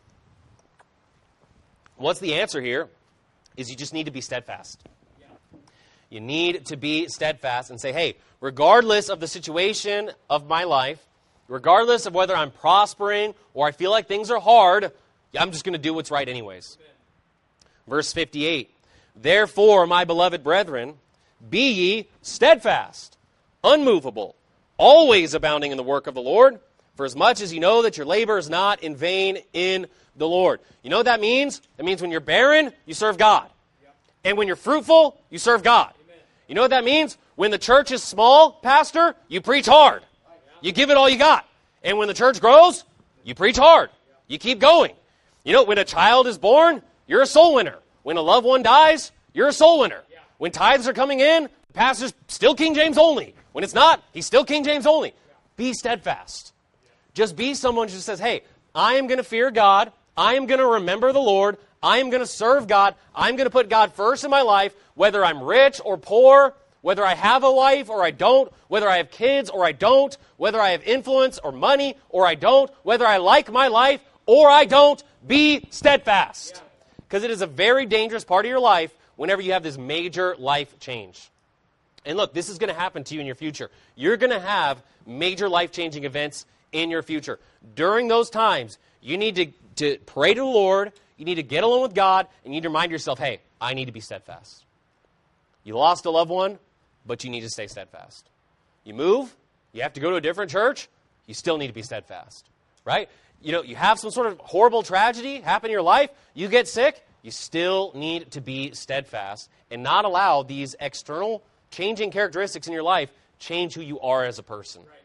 What's the answer here is you just need to be steadfast. You need to be steadfast and say, hey, regardless of the situation of my life, regardless of whether I'm prospering or I feel like things are hard, I'm just going to do what's right anyways. Verse 58, therefore, my beloved brethren, be ye steadfast, unmovable, always abounding in the work of the Lord, for as much as you know that your labor is not in vain in the Lord. You know what that means? That means when you're barren, you serve God. And when you're fruitful, you serve God. You know what that means? When the church is small, pastor, you preach hard. You give it all you got. And when the church grows, you preach hard. You keep going. You know, when a child is born, you're a soul winner. When a loved one dies, you're a soul winner. When tithes are coming in, the pastor's still King James only. When it's not, he's still King James only. Be steadfast. Just be someone who just says, hey, I am going to fear God. I am going to remember the Lord. I am going to serve God. I'm going to put God first in my life, whether I'm rich or poor, whether I have a wife or I don't, whether I have kids or I don't, whether I have influence or money or I don't, whether I like my life or I don't. Be steadfast. Because it is a very dangerous part of your life whenever you have this major life change. And look, this is going to happen to you in your future. You're going to have major life-changing events in your future. During those times, you need to pray to the Lord, you need to get alone with God, and you need to remind yourself, hey, I need to be steadfast. You lost a loved one, but you need to stay steadfast. You move, you have to go to a different church, you still need to be steadfast, right? You know, you have some sort of horrible tragedy happen in your life, you get sick, you still need to be steadfast and not allow these external changing characteristics in your life change who you are as a person. Right.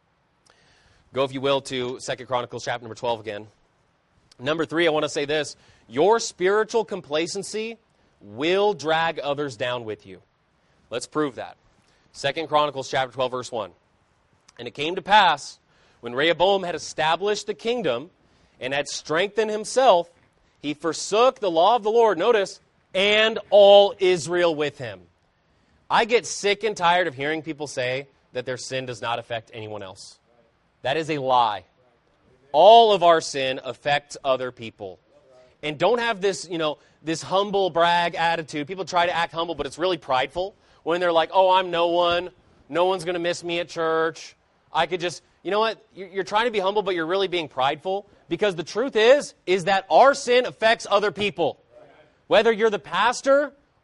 Go, if you will, to 2 Chronicles chapter number 12 again. Number 3, I want to say this. Your spiritual complacency will drag others down with you. Let's prove that. 2 Chronicles chapter 12, verse 1. And it came to pass, when Rehoboam had established the kingdom and had strengthened himself, he forsook the law of the Lord, notice, and all Israel with him. I get sick and tired of hearing people say that their sin does not affect anyone else. That is a lie. All of our sin affects other people. And don't have this, this humble brag attitude. People try to act humble, but it's really prideful. When they're like, oh, I'm no one. No one's going to miss me at church. I could just, you know what? You're trying to be humble, but you're really being prideful. Because the truth is that our sin affects other people. Whether you're the pastor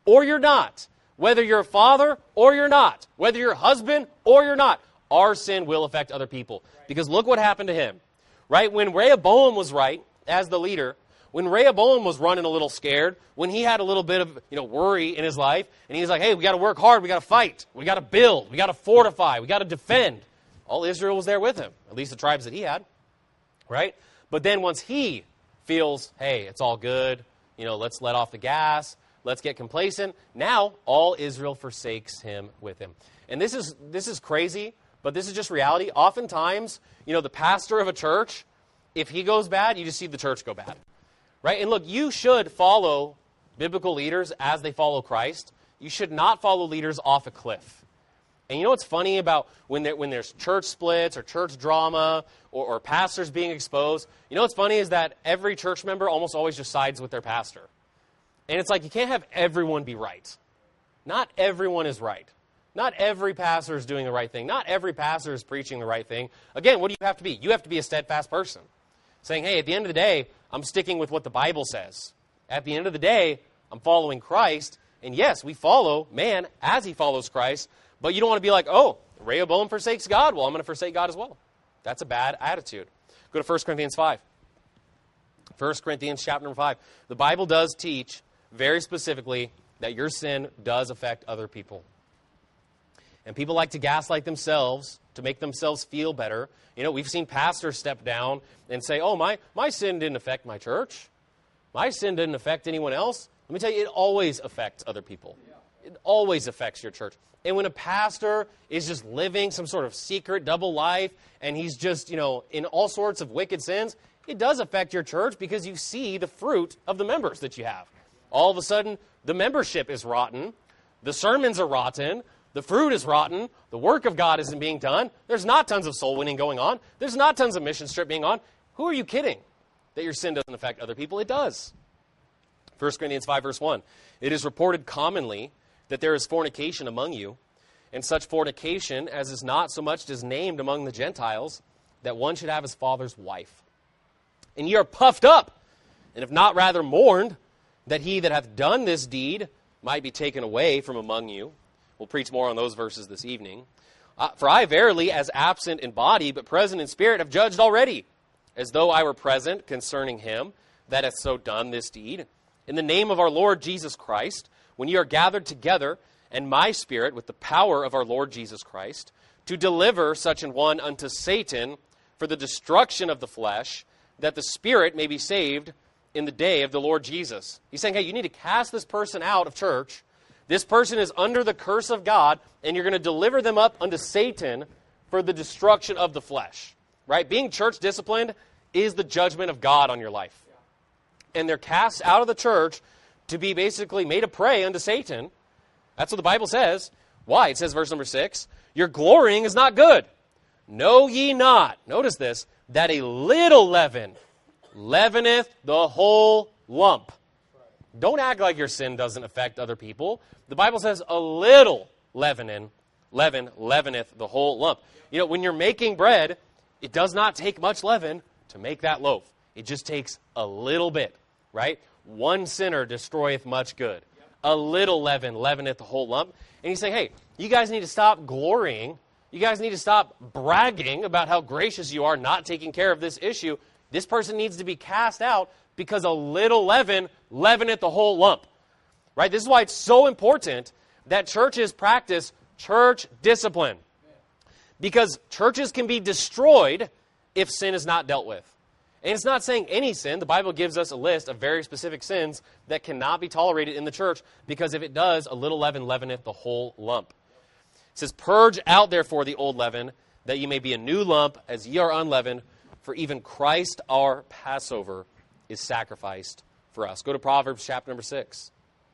or you're not, whether you're a father or you're not, whether you're a husband or you're not, our sin will affect other people. Because look what happened to him. Right? When Rehoboam was right as the leader, when Rehoboam was running a little scared, when he had a little bit of worry in his life, and he was like, hey, we got to work hard, we got to fight, we got to build, we got to fortify, we got to defend. All Israel was there with him, at least the tribes that he had. Right? But then once he feels, hey, it's all good, let's let off the gas, let's get complacent, now all Israel forsakes him with him. And this is crazy, but this is just reality. Oftentimes, the pastor of a church, if he goes bad, you just see the church go bad. Right? And look, you should follow biblical leaders as they follow Christ. You should not follow leaders off a cliff. And you know what's funny about when there's church splits or church drama or pastors being exposed? You know what's funny is that every church member almost always just sides with their pastor. And it's like you can't have everyone be right. Not everyone is right. Not every pastor is doing the right thing. Not every pastor is preaching the right thing. Again, what do you have to be? You have to be a steadfast person. Saying, hey, at the end of the day, I'm sticking with what the Bible says. At the end of the day, I'm following Christ. And yes, we follow man as he follows Christ. But you don't want to be like, oh, Rehoboam forsakes God. Well, I'm going to forsake God as well. That's a bad attitude. Go to 1 Corinthians 5. 1 Corinthians chapter number 5. The Bible does teach very specifically that your sin does affect other people. And people like to gaslight themselves to make themselves feel better. We've seen pastors step down and say, oh, my sin didn't affect my church. My sin didn't affect anyone else. Let me tell you, it always affects other people. It always affects your church. And when a pastor is just living some sort of secret double life and he's just, in all sorts of wicked sins, it does affect your church because you see the fruit of the members that you have. All of a sudden, the membership is rotten. The sermons are rotten. The fruit is rotten. The work of God isn't being done. There's not tons of soul winning going on. There's not tons of mission trip being on. Who are you kidding that your sin doesn't affect other people? It does. 1 Corinthians 5, verse 1. It is reported commonly that there is fornication among you, and such fornication as is not so much as named among the Gentiles, that one should have his father's wife. And ye are puffed up, and if not rather mourned, that he that hath done this deed might be taken away from among you. We'll preach more on those verses this evening. For I verily, as absent in body, but present in spirit, have judged already, as though I were present concerning him that hath so done this deed. In the name of our Lord Jesus Christ, when ye are gathered together, and my spirit with the power of our Lord Jesus Christ, to deliver such an one unto Satan for the destruction of the flesh, that the spirit may be saved in the day of the Lord Jesus. He's saying, hey, you need to cast this person out of church. This person is under the curse of God, and you're going to deliver them up unto Satan for the destruction of the flesh. Right? Being church disciplined is the judgment of God on your life. And they're cast out of the church to be basically made a prey unto Satan. That's what the Bible says. Why? It says, verse number 6, your glorying is not good. Know ye not, notice this, that a little leaven leaveneth the whole lump. Don't act like your sin doesn't affect other people. The Bible says a little leaven leaveneth the whole lump. When you're making bread, it does not take much leaven to make that loaf. It just takes a little bit, right? One sinner destroyeth much good. A little leaven leaveneth the whole lump. And he's saying, hey, you guys need to stop glorying. You guys need to stop bragging about how gracious you are not taking care of this issue. This person needs to be cast out because a little leaven leaveneth the whole lump. Right? This is why it's so important that churches practice church discipline. Because churches can be destroyed if sin is not dealt with. And it's not saying any sin. The Bible gives us a list of very specific sins that cannot be tolerated in the church, because if it does, a little leaven leaveneth the whole lump. It says, purge out therefore the old leaven, that ye may be a new lump, as ye are unleavened, for even Christ our Passover is sacrificed for us. Go to Proverbs chapter number 6.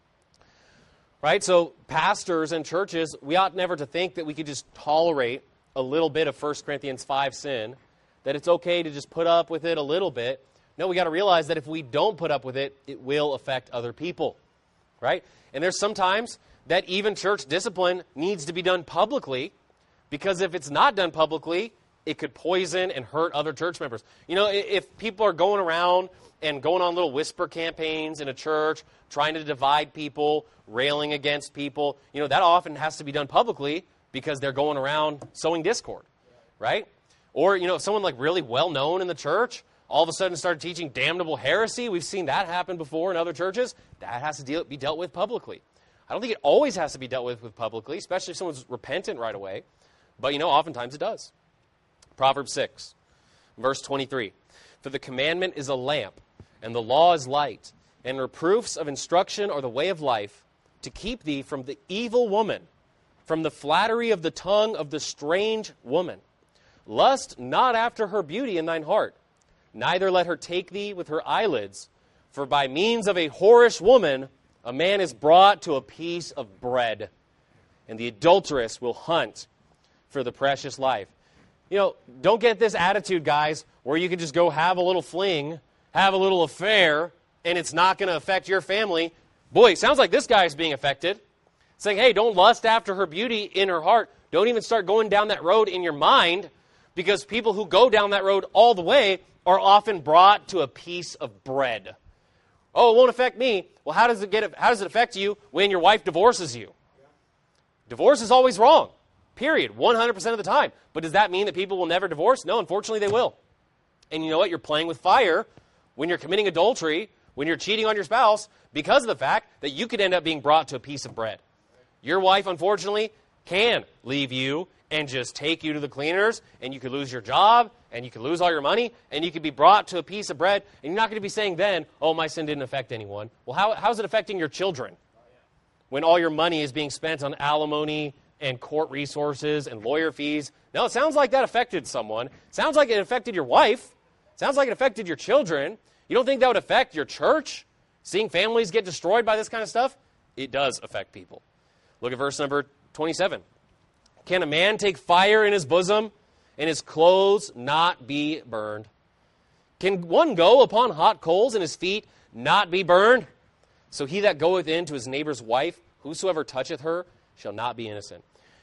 Right? So pastors and churches, we ought never to think that we could just tolerate a little bit of 1 Corinthians 5 sin, that it's okay to just put up with it a little bit. No, we got to realize that if we don't put up with it, it will affect other people, right? And there's sometimes that even church discipline needs to be done publicly, because if it's not done publicly, it could poison and hurt other church members. You know, if people are going around and going on little whisper campaigns in a church, trying to divide people, railing against people, you know, that often has to be done publicly because they're going around sowing discord, right? Or, you know, if someone like really well-known in the church all of a sudden started teaching damnable heresy, we've seen that happen before in other churches, that has to be dealt with publicly. I don't think it always has to be dealt with publicly, especially if someone's repentant right away. But, you know, oftentimes it does. Proverbs 6, verse 23. For the commandment is a lamp, and the law is light, and reproofs of instruction are the way of life, to keep thee from the evil woman, from the flattery of the tongue of the strange woman. Lust not after her beauty in thine heart, neither let her take thee with her eyelids, for by means of a whorish woman a man is brought to a piece of bread, and the adulteress will hunt for the precious life. You know, don't get this attitude, guys, where you can just go have a little fling, have a little affair, and it's not going to affect your family. Boy, it sounds like this guy is being affected. Saying, hey, don't lust after her beauty in her heart. Don't even start going down that road in your mind, because people who go down that road all the way are often brought to a piece of bread. Oh, it won't affect me. Well, how does it affect you when your wife divorces you? Divorce is always wrong. Period. 100% of the time. But does that mean that people will never divorce? No, unfortunately they will. And you know what? You're playing with fire when you're committing adultery, when you're cheating on your spouse, because of the fact that you could end up being brought to a piece of bread. Your wife, unfortunately, can leave you and just take you to the cleaners, and you could lose your job, and you could lose all your money, and you could be brought to a piece of bread, and you're not going to be saying then, oh, my sin didn't affect anyone. Well, how's it affecting your children when all your money is being spent on alimony and court resources and lawyer fees? No, it sounds like that affected someone. It sounds like it affected your wife. It sounds like it affected your children. You don't think that would affect your church? Seeing families get destroyed by this kind of stuff? It does affect people. Look at verse number 27. Can a man take fire in his bosom and his clothes not be burned? Can one go upon hot coals and his feet not be burned? So he that goeth in to his neighbor's wife, whosoever toucheth her, shall not be innocent.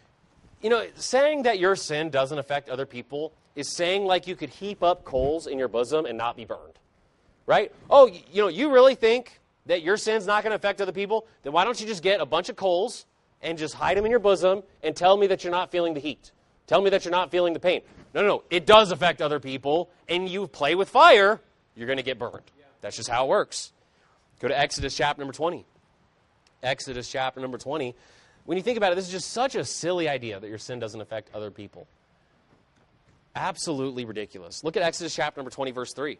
You know, saying that your sin doesn't affect other people is saying like you could heap up coals in your bosom and not be burned. Right? Oh, you know, you really think that your sin's not going to affect other people? Then why don't you just get a bunch of coals and just hide them in your bosom and tell me that you're not feeling the heat? Tell me that you're not feeling the pain. No. It does affect other people, and you play with fire, you're going to get burned. That's just how it works. Go to Exodus chapter number 20. Exodus chapter number 20. When you think about it, this is just such a silly idea that your sin doesn't affect other people. Absolutely ridiculous. Look at Exodus chapter number 20, verse 3.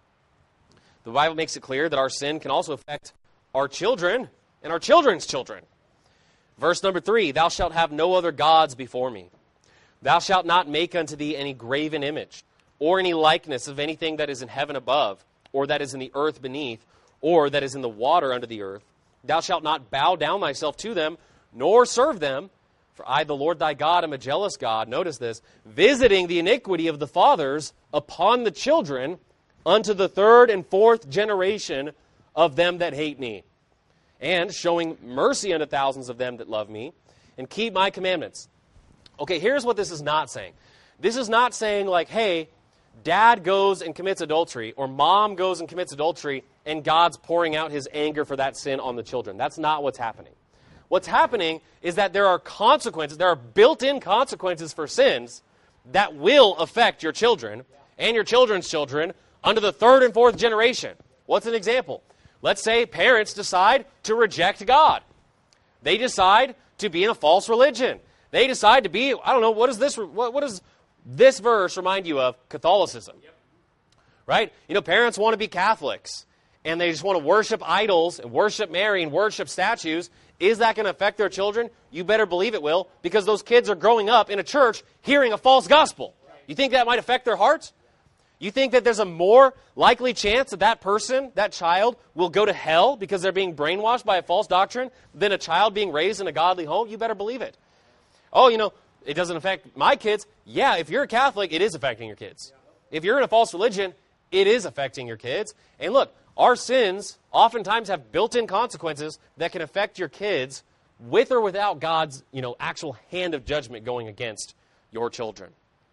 The Bible makes it clear that our sin can also affect our children and our children's children. Verse number 3, thou shalt have no other gods before me. Thou shalt not make unto thee any graven image, or any likeness of anything that is in heaven above, or that is in the earth beneath, or that is in the water under the earth. Thou shalt not bow down thyself to them, nor serve them. For I, the Lord thy God, am a jealous God, notice this, visiting the iniquity of the fathers upon the children, unto the third and fourth generation of them that hate me, and showing mercy unto thousands of them that love me, and keep my commandments. Okay, here's what this is not saying. This is not saying like, hey, dad goes and commits adultery, or mom goes and commits adultery, and God's pouring out his anger for that sin on the children. That's not what's happening. What's happening is that there are consequences, there are built-in consequences for sins that will affect your children and your children's children under the third and fourth generation. What's an example? Let's say parents decide to reject God. They decide to be in a false religion. They decide to be, I don't know, what does this verse remind you of? Catholicism. Yep. Right? You know, parents want to be Catholics, and they just want to worship idols and worship Mary and worship statues. Is that going to affect their children? You better believe it will, because those kids are growing up in a church hearing a false gospel. Right. You think that might affect their hearts? You think that there's a more likely chance that that person, that child, will go to hell because they're being brainwashed by a false doctrine than a child being raised in a godly home? You better believe it. Oh, you know, it doesn't affect my kids. Yeah, if you're a Catholic, it is affecting your kids. If you're in a false religion, it is affecting your kids. And look, our sins oftentimes have built-in consequences that can affect your kids with or without God's, actual hand of judgment going against your children.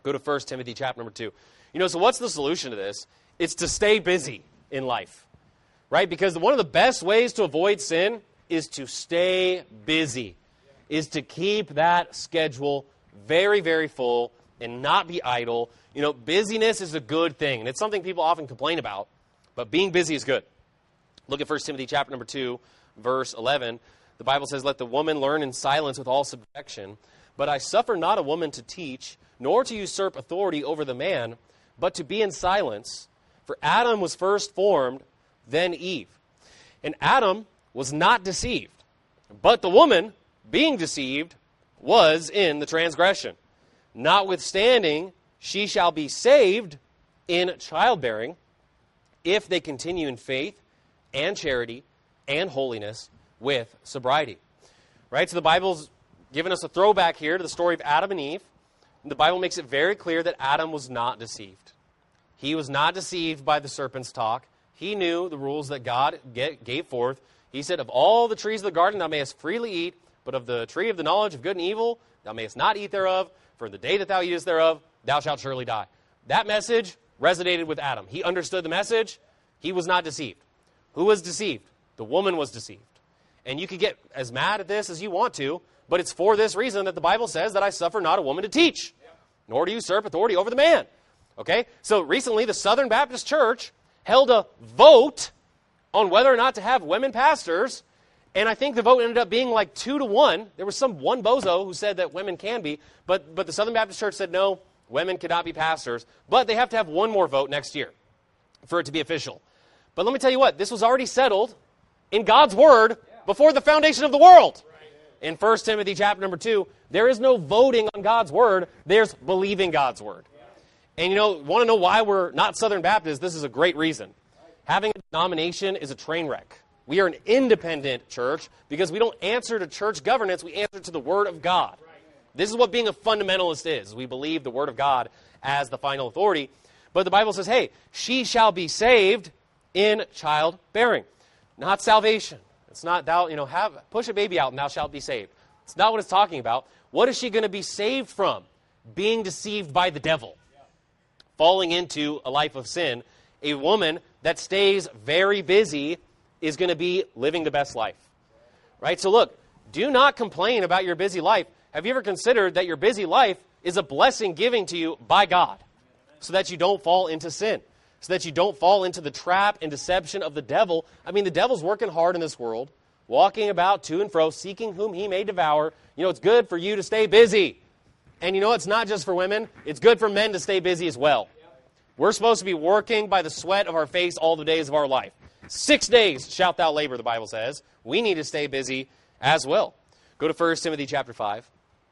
Go to 1 Timothy chapter number 2. So what's the solution to this? It's to stay busy in life, right? Because one of the best ways to avoid sin is to stay busy, is to keep that schedule very, very full and not be idle. Busyness is a good thing, and it's something people often complain about, but being busy is good. Look at 1 Timothy chapter number 2, verse 11. The Bible says, "Let the woman learn in silence with all subjection. But I suffer not a woman to teach, nor to usurp authority over the man, but to be in silence. For Adam was first formed, then Eve. And Adam was not deceived, but the woman, being deceived, was in the transgression. Notwithstanding, she shall be saved in childbearing, if they continue in faith and charity and holiness with sobriety." Right? So the Bible's given us a throwback here to the story of Adam and Eve. And the Bible makes it very clear that Adam was not deceived. He was not deceived by the serpent's talk. He knew the rules that God gave forth. He said, "Of all the trees of the garden thou mayest freely eat, but of the tree of the knowledge of good and evil thou mayest not eat thereof, for the day that thou eatest thereof thou shalt surely die." That message resonated with Adam. He understood the message. He was not deceived. Who was deceived? The woman was deceived. And you could get as mad at this as you want to, but it's for this reason that the Bible says that I suffer not a woman to teach, nor to usurp authority over the man. Okay? So recently the Southern Baptist Church held a vote on whether or not to have women pastors, and I think the vote ended up being like 2-1. There was some one bozo who said that women can be, but the Southern Baptist Church said no, women cannot be pastors, but they have to have one more vote next year for it to be official. But let me tell you what, this was already settled in God's Word before the foundation of the world. In 1 Timothy chapter number 2, there is no voting on God's Word, there's believing God's Word. And want to know why we're not Southern Baptists? This is a great reason. Having a denomination is a train wreck. We are an independent church because we don't answer to church governance, we answer to the Word of God. This is what being a fundamentalist is. We believe the Word of God as the final authority. But the Bible says, hey, she shall be saved in childbearing. Not salvation. It's not thou, push a baby out and thou shalt be saved. It's not what it's talking about. What is she going to be saved from? Being deceived by the devil. Falling into a life of sin. A woman that stays very busy is going to be living the best life. Right? So look, do not complain about your busy life. Have you ever considered that your busy life is a blessing given to you by God so that you don't fall into sin, so that you don't fall into the trap and deception of the devil? I mean, the devil's working hard in this world, walking about to and fro, seeking whom he may devour. It's good for you to stay busy. And it's not just for women. It's good for men to stay busy as well. We're supposed to be working by the sweat of our face all the days of our life. 6 days shalt thou labor, the Bible says. We need to stay busy as well. Go to 1 Timothy chapter 5.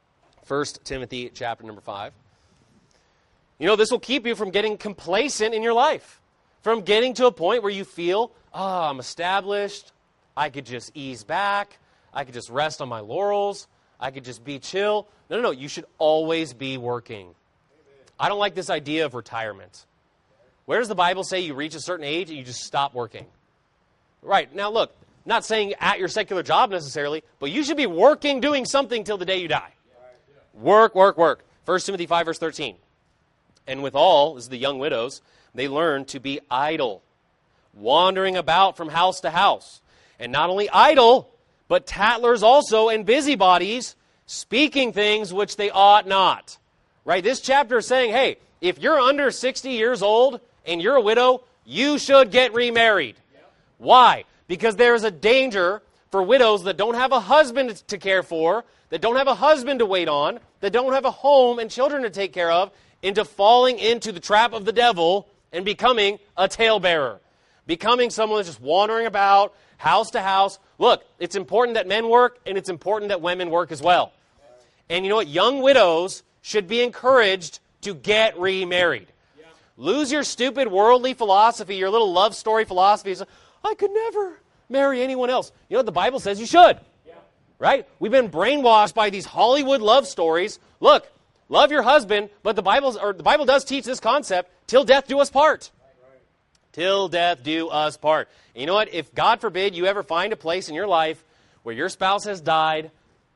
1 Timothy chapter number 5. This will keep you from getting complacent in your life. From getting to a point where you feel, I'm established. I could just ease back. I could just rest on my laurels. I could just be chill. No. You should always be working. I don't like this idea of retirement. Where does the Bible say you reach a certain age and you just stop working? Right. Now look, not saying at your secular job necessarily, but you should be working, doing something till the day you die. Work, work, work. 1 Timothy 5 verse 13. And withal, this is the young widows, they learn to be idle, wandering about from house to house. And not only idle, but tattlers also and busybodies, speaking things which they ought not. Right? This chapter is saying, hey, if you're under 60 years old and you're a widow, you should get remarried. Why? Because there is a danger for widows that don't have a husband to care for, that don't have a husband to wait on, that don't have a home and children to take care of, into falling into the trap of the devil and becoming a talebearer. Becoming someone that's just wandering about, house to house. Look, it's important that men work, and it's important that women work as well. And you know what? Young widows should be encouraged to get remarried. Yeah. Lose your stupid worldly philosophy, your little love story philosophy. I could never marry anyone else. You know what the Bible says you should. Yeah. Right? We've been brainwashed by these Hollywood love stories. Look, love your husband, but the Bible does teach this concept, till death do us part. Right. Till death do us part. And you know what? If, God forbid, you ever find a place in your life where your spouse has died,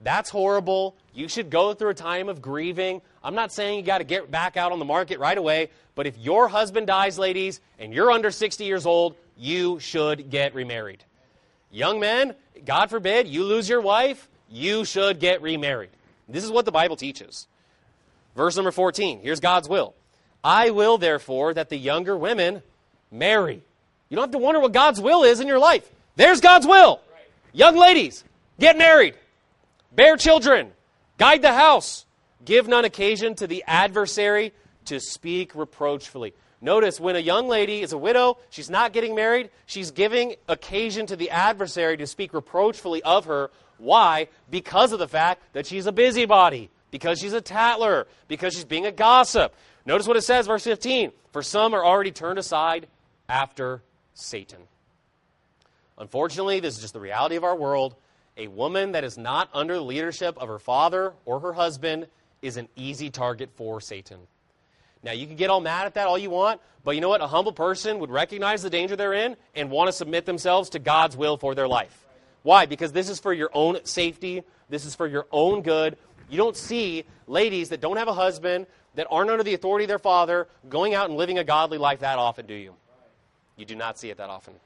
That's horrible. You should go through a time of grieving. I'm not saying you got to get back out on the market right away, but if your husband dies, ladies, and you're under 60 years old, you should get remarried. Young men, God forbid, you lose your wife, you should get remarried. This is what the Bible teaches. Verse number 14, here's God's will. I will, therefore, that the younger women marry. You don't have to wonder what God's will is in your life. There's God's will. Young ladies, get married. Bear children. Guide the house. Give none occasion to the adversary to speak reproachfully. Notice, when a young lady is a widow, she's not getting married, she's giving occasion to the adversary to speak reproachfully of her. Why? Because of the fact that she's a busybody, because she's a tattler, because she's being a gossip. Notice what it says, verse 15. For some are already turned aside after Satan. Unfortunately, this is just the reality of our world. A woman that is not under the leadership of her father or her husband is an easy target for Satan. Now, you can get all mad at that all you want, but you know what? A humble person would recognize the danger they're in and want to submit themselves to God's will for their life. Why? Because this is for your own safety. This is for your own good. You don't see ladies that don't have a husband, that aren't under the authority of their father, going out and living a godly life that often, do you? You do not see it that often.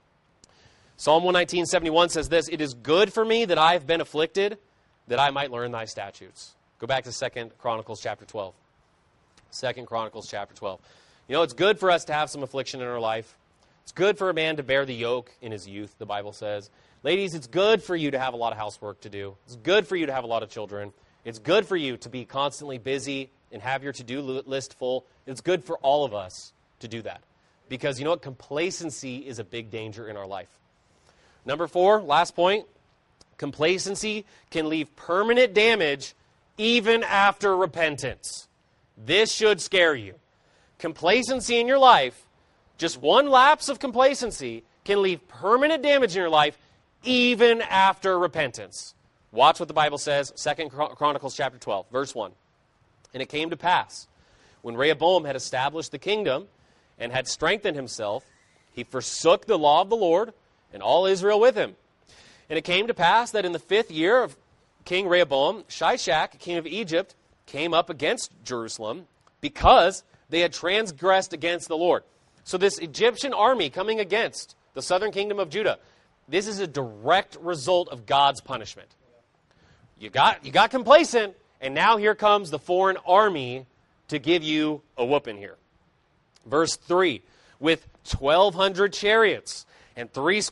Psalm 119:71 says this, it is good for me that I have been afflicted, that I might learn thy statutes. Go back to 2 Chronicles chapter 12. 2 Chronicles chapter 12. You know, it's good for us to have some affliction in our life. It's good for a man to bear the yoke in his youth, the Bible says. Ladies, it's good for you to have a lot of housework to do. It's good for you to have a lot of children. It's good for you to be constantly busy and have your to-do list full. It's good for all of us to do that. Because you know what? Complacency is a big danger in our life. Number 4, last point. Complacency can leave permanent damage even after repentance. This should scare you. Complacency in your life, just one lapse of complacency, can leave permanent damage in your life even after repentance. Watch what the Bible says, 2 Chronicles chapter 12, verse 1. And it came to pass, when Rehoboam had established the kingdom and had strengthened himself, he forsook the law of the Lord and all Israel with him. And it came to pass that in the 5th year of King Rehoboam, Shishak, king of Egypt, came up against Jerusalem because they had transgressed against the Lord. So this Egyptian army coming against the southern kingdom of Judah, this is a direct result of God's punishment. You got complacent, and now here comes the foreign army to give you a whooping here. Verse 3, with 1,200 chariots and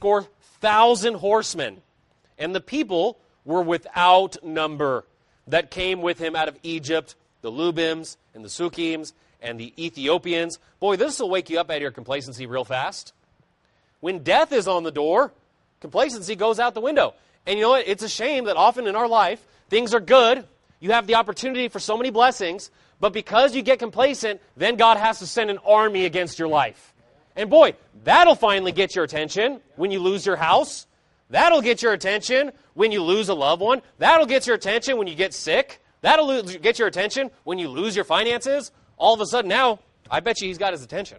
70,000 horsemen, and the people were without number that came with him out of Egypt, the Lubims and the Sukims and the Ethiopians. Boy, this will wake you up out of your complacency real fast. When death is on the door, complacency goes out the window. And you know what? It's a shame that often in our life, things are good. You have the opportunity for so many blessings, but because you get complacent, then God has to send an army against your life. And boy, that'll finally get your attention when you lose your house. That'll get your attention when you lose a loved one. That'll get your attention when you get sick. That'll get your attention when you lose your finances. All of a sudden now, I bet you he's got his attention.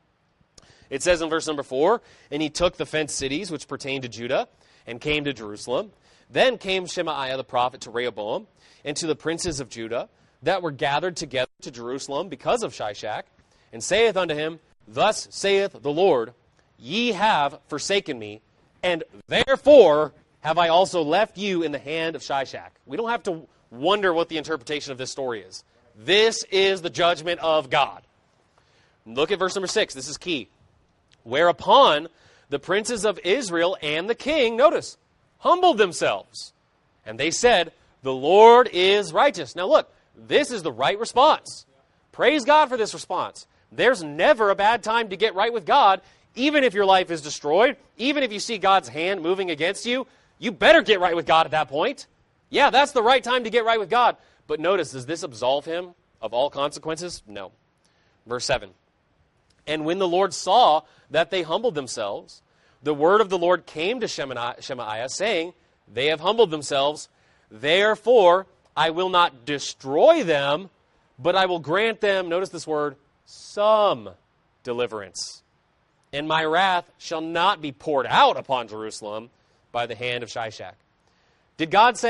It says in verse number 4, and he took the fenced cities which pertained to Judah and came to Jerusalem. Then came Shemaiah the prophet to Rehoboam and to the princes of Judah that were gathered together to Jerusalem because of Shishak, and saith unto him, Thus saith the Lord, Ye have forsaken me, and therefore have I also left you in the hand of Shishak. We don't have to wonder what the interpretation of this story is. This is the judgment of God. Look at verse number 6. This is key. Whereupon the princes of Israel and the king, notice, humbled themselves. And they said, The Lord is righteous. Now look, this is the right response. Praise God for this response. There's never a bad time to get right with God, even if your life is destroyed, even if you see God's hand moving against you. You better get right with God at that point. Yeah, that's the right time to get right with God. But notice, does this absolve him of all consequences? No. Verse 7. And when the Lord saw that they humbled themselves, the word of the Lord came to Shemaiah, saying, They have humbled themselves, therefore I will not destroy them, but I will grant them, notice this word, some deliverance. And my wrath shall not be poured out upon Jerusalem by the hand of Shishak. Did God say,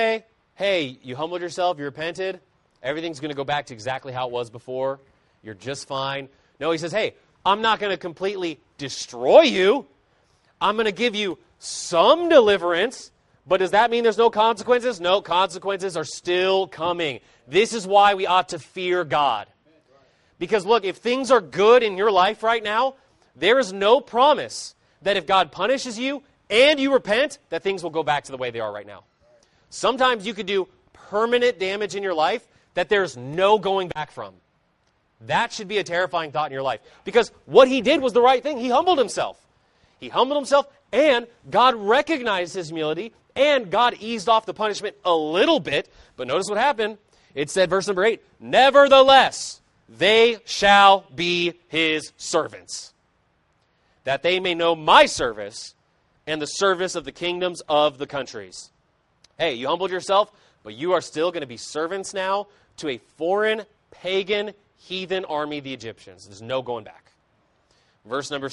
hey, you humbled yourself, you repented, everything's going to go back to exactly how it was before. You're just fine. No, he says, hey, I'm not going to completely destroy you. I'm going to give you some deliverance. But does that mean there's no consequences? No, consequences are still coming. This is why we ought to fear God. Because look, if things are good in your life right now, there is no promise that if God punishes you and you repent, that things will go back to the way they are right now. Sometimes you could do permanent damage in your life that there's no going back from. That should be a terrifying thought in your life. Because what he did was the right thing. He humbled himself. He humbled himself, and God recognized his humility, and God eased off the punishment a little bit. But notice what happened. It said, verse number 8, nevertheless, they shall be his servants, that they may know my service and the service of the kingdoms of the countries. Hey, you humbled yourself, but you are still going to be servants now to a foreign, pagan, heathen army, the Egyptians. There's no going back. Verse number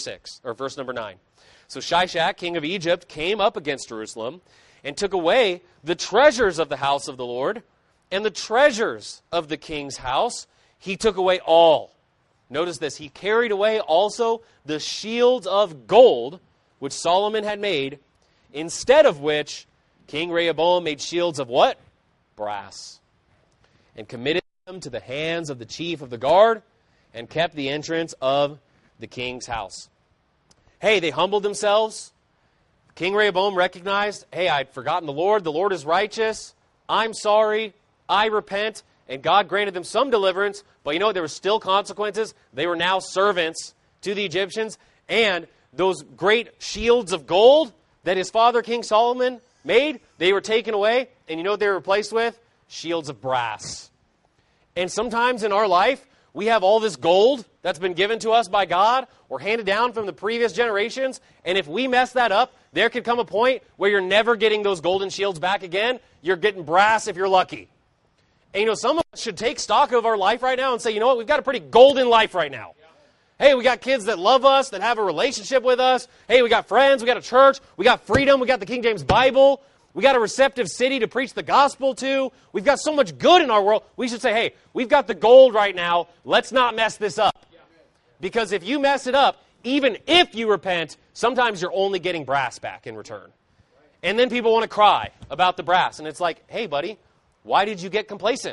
9. So Shishak, king of Egypt, came up against Jerusalem and took away the treasures of the house of the Lord and the treasures of the king's house. He took away all. Notice this. He carried away also the shields of gold which Solomon had made, instead of which King Rehoboam made shields of what? Brass. And committed them to the hands of the chief of the guard and kept the entrance of the king's house. Hey, they humbled themselves. King Rehoboam recognized, hey, I'd forgotten the Lord. The Lord is righteous. I'm sorry. I repent. And God granted them some deliverance. But you know what? There were still consequences. They were now servants to the Egyptians. And those great shields of gold that his father, King Solomon, made, they were taken away. And you know what they were replaced with? Shields of brass. And sometimes in our life, we have all this gold that's been given to us by God or handed down from the previous generations. And if we mess that up, there could come a point where you're never getting those golden shields back again. You're getting brass if you're lucky. And you know, some of us should take stock of our life right now and say, you know what, we've got a pretty golden life right now. Hey, we got kids that love us, that have a relationship with us. Hey, we got friends, we got a church, we got freedom, we got the King James Bible. We got a receptive city to preach the gospel to. We've got so much good in our world. We should say, hey, we've got the gold right now. Let's not mess this up. Because if you mess it up, even if you repent, sometimes you're only getting brass back in return. And then people want to cry about the brass. And it's like, hey, buddy, why did you get complacent?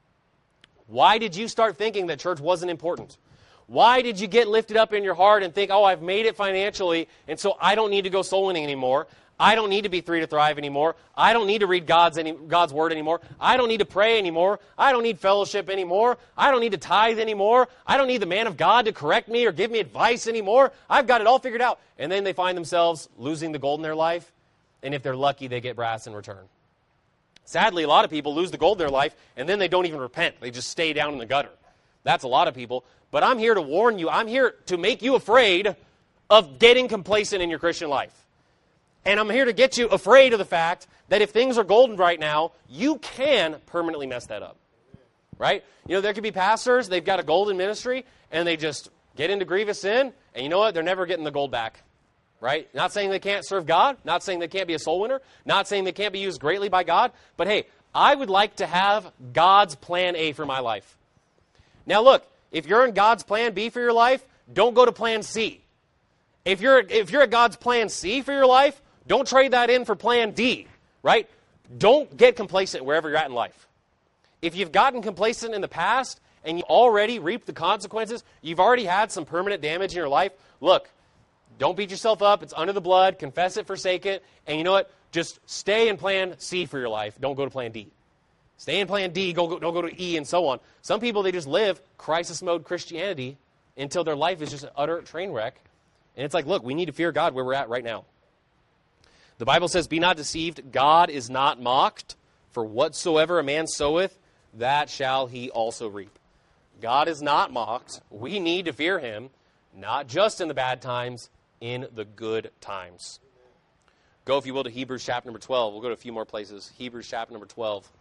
Why did you start thinking that church wasn't important? Why did you get lifted up in your heart and think, oh, I've made it financially, and so I don't need to go soul winning anymore. I don't need to be 3 to Thrive anymore. I don't need to read God's word anymore. I don't need to pray anymore. I don't need fellowship anymore. I don't need to tithe anymore. I don't need the man of God to correct me or give me advice anymore. I've got it all figured out. And then they find themselves losing the gold in their life, and if they're lucky, they get brass in return. Sadly, a lot of people lose the gold in their life, and then they don't even repent. They just stay down in the gutter. That's a lot of people. But I'm here to warn you. I'm here to make you afraid of getting complacent in your Christian life. And I'm here to get you afraid of the fact that if things are golden right now, you can permanently mess that up. Right? You know, there could be pastors, they've got a golden ministry, and they just get into grievous sin, and you know what? They're never getting the gold back. Right? Not saying they can't serve God, not saying they can't be a soul winner, not saying they can't be used greatly by God, but hey, I would like to have God's plan A for my life. Now look, if you're in God's plan B for your life, don't go to plan C. If you're at God's plan C for your life, don't trade that in for plan D, right? Don't get complacent wherever you're at in life. If you've gotten complacent in the past and you already reaped the consequences, you've already had some permanent damage in your life, look, don't beat yourself up. It's under the blood. Confess it, forsake it. And you know what? Just stay in plan C for your life. Don't go to plan D. Stay in plan D. Don't go to E and so on. Some people, they just live crisis mode Christianity until their life is just an utter train wreck. And it's like, look, we need to fear God where we're at right now. The Bible says, be not deceived, God is not mocked, for whatsoever a man soweth, that shall he also reap. God is not mocked. We need to fear him, not just in the bad times, in the good times. Go, if you will, to Hebrews chapter number 12. We'll go to a few more places. Hebrews chapter number 12.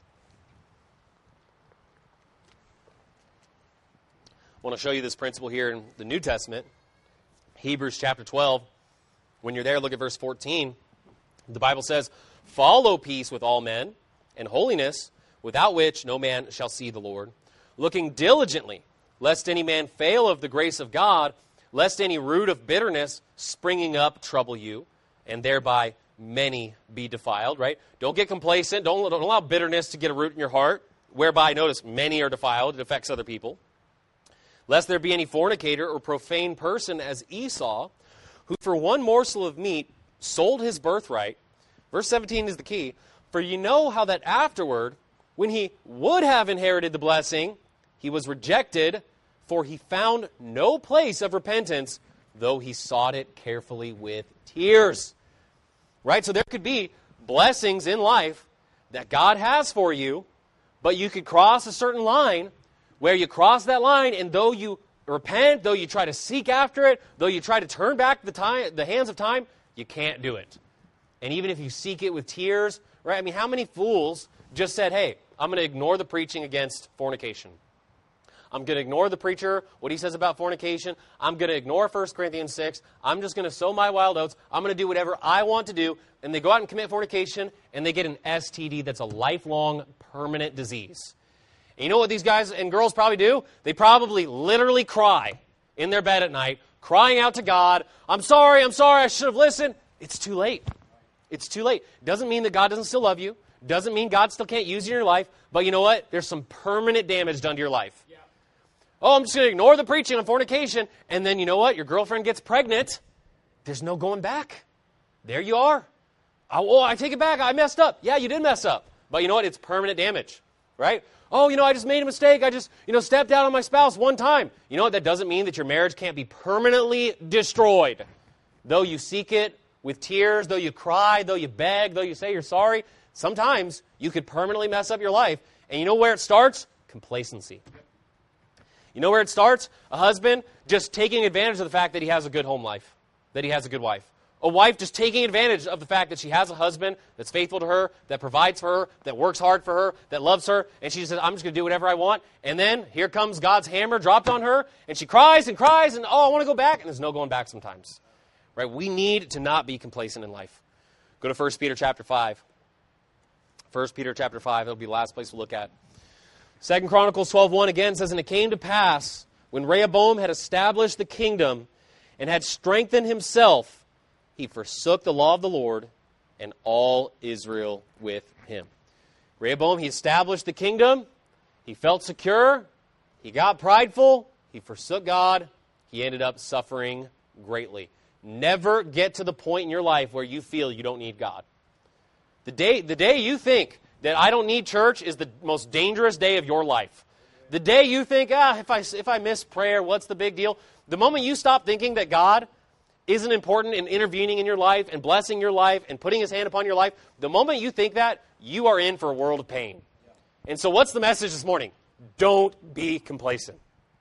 I want to show you this principle here in the New Testament. Hebrews chapter 12. When you're there, look at verse 14. The Bible says, follow peace with all men and holiness, without which no man shall see the Lord, looking diligently, lest any man fail of the grace of God, lest any root of bitterness springing up trouble you, and thereby many be defiled, right? Don't get complacent. Don't allow bitterness to get a root in your heart, whereby, notice, many are defiled. It affects other people. Lest there be any fornicator or profane person as Esau, who for one morsel of meat sold his birthright. Verse 17 is the key. For you know how that afterward, when he would have inherited the blessing, he was rejected, for he found no place of repentance, though he sought it carefully with tears. Right? So there could be blessings in life that God has for you, but you could cross a certain line where you cross that line, and though you repent, though you try to seek after it, though you try to turn back the hands of time, you can't do it. And even if you seek it with tears, right? I mean, how many fools just said, hey, I'm going to ignore the preaching against fornication. I'm going to ignore the preacher, what he says about fornication. I'm going to ignore 1 Corinthians 6. I'm just going to sow my wild oats. I'm going to do whatever I want to do. And they go out and commit fornication, and they get an STD that's a lifelong, permanent disease. And you know what these guys and girls probably do? They probably literally cry in their bed at night, crying out to God, I'm sorry, I should have listened. It's too late. It's too late. Doesn't mean that God doesn't still love you. Doesn't mean God still can't use you in your life. But you know what? There's some permanent damage done to your life. Yeah. Oh, I'm just going to ignore the preaching on fornication. And then you know what? Your girlfriend gets pregnant. There's no going back. There you are. Oh, I take it back. I messed up. Yeah, you did mess up. But you know what? It's permanent damage. Right? Oh, I just made a mistake. I just, stepped out on my spouse one time. You know what? That doesn't mean that your marriage can't be permanently destroyed. Though you seek it with tears, though you cry, though you beg, though you say you're sorry, sometimes you could permanently mess up your life. And you know where it starts? Complacency. You know where it starts? A husband just taking advantage of the fact that he has a good home life, that he has a good wife. A wife just taking advantage of the fact that she has a husband that's faithful to her, that provides for her, that works hard for her, that loves her, and she says, I'm just going to do whatever I want. And then here comes God's hammer dropped on her, and she cries, and oh, I want to go back, and there's no going back sometimes. Right? We need to not be complacent in life. Go to 1 Peter chapter 5. 1 Peter chapter 5, it'll be the last place we'll look at. 2 Chronicles 12:1 again says, And it came to pass, when Rehoboam had established the kingdom and had strengthened himself, he forsook the law of the Lord and all Israel with him. Rehoboam, he established the kingdom. He felt secure. He got prideful. He forsook God. He ended up suffering greatly. Never get to the point in your life where you feel you don't need God. The day you think that I don't need church is the most dangerous day of your life. The day you think, if I miss prayer, what's the big deal? The moment you stop thinking that God isn't important in intervening in your life and blessing your life and putting his hand upon your life, the moment you think that, you are in for a world of pain. And so what's the message this morning? Don't be complacent.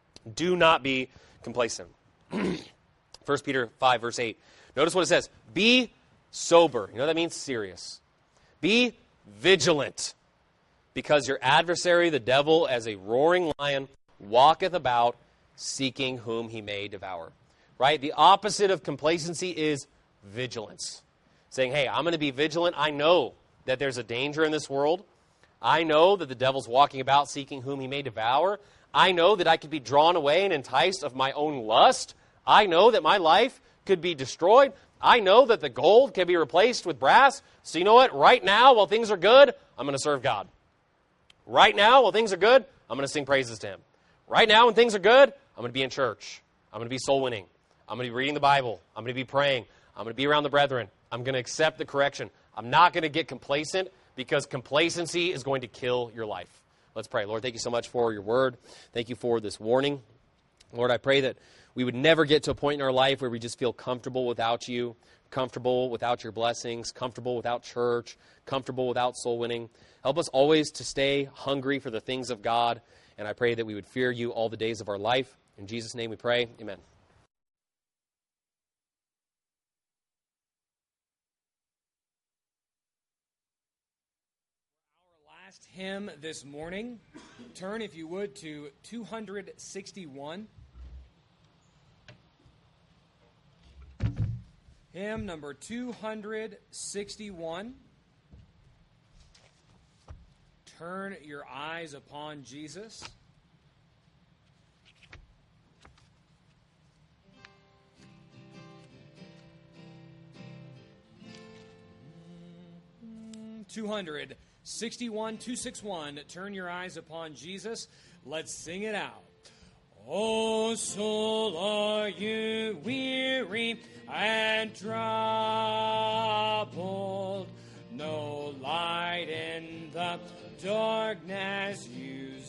Do not be complacent. 1 Peter 5, verse 8. Notice what it says. Be sober. You know what that means? Serious. Be vigilant, because your adversary, the devil, as a roaring lion, walketh about, seeking whom he may devour. Right? The opposite of complacency is vigilance. Saying, hey, I'm going to be vigilant. I know that there's a danger in this world. I know that the devil's walking about seeking whom he may devour. I know that I could be drawn away and enticed of my own lust. I know that my life could be destroyed. I know that the gold can be replaced with brass. So you know what? Right now, while things are good, I'm going to serve God. Right now, while things are good, I'm going to sing praises to him. Right now, when things are good, I'm going to be in church. I'm going to be soul winning. I'm going to be reading the Bible. I'm going to be praying. I'm going to be around the brethren. I'm going to accept the correction. I'm not going to get complacent, because complacency is going to kill your life. Let's pray. Lord, thank you so much for your word. Thank you for this warning. Lord, I pray that we would never get to a point in our life where we just feel comfortable without you, comfortable without your blessings, comfortable without church, comfortable without soul winning. Help us always to stay hungry for the things of God, and I pray that we would fear you all the days of our life. In Jesus' name we pray. Amen. Last hymn this morning. Turn, if you would, to 261. Hymn number 261. turn your eyes upon Jesus. (261), turn your eyes upon Jesus. Let's sing it out. O soul, are you weary and troubled? No light in the darkness you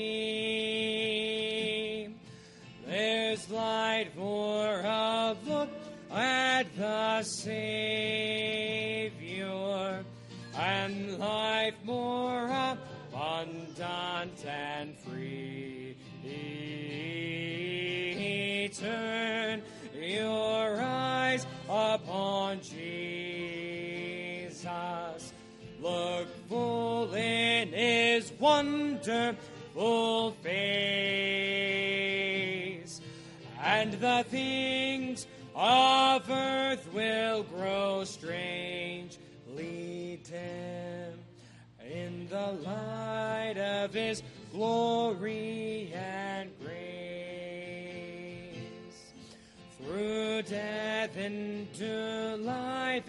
see. There's light for a look at the Savior, and life more abundant and free. Turn your eyes upon Jesus. Look full in his wonderful face, and the things of earth will grow strangely dim in the light of his glory and grace. Through death into life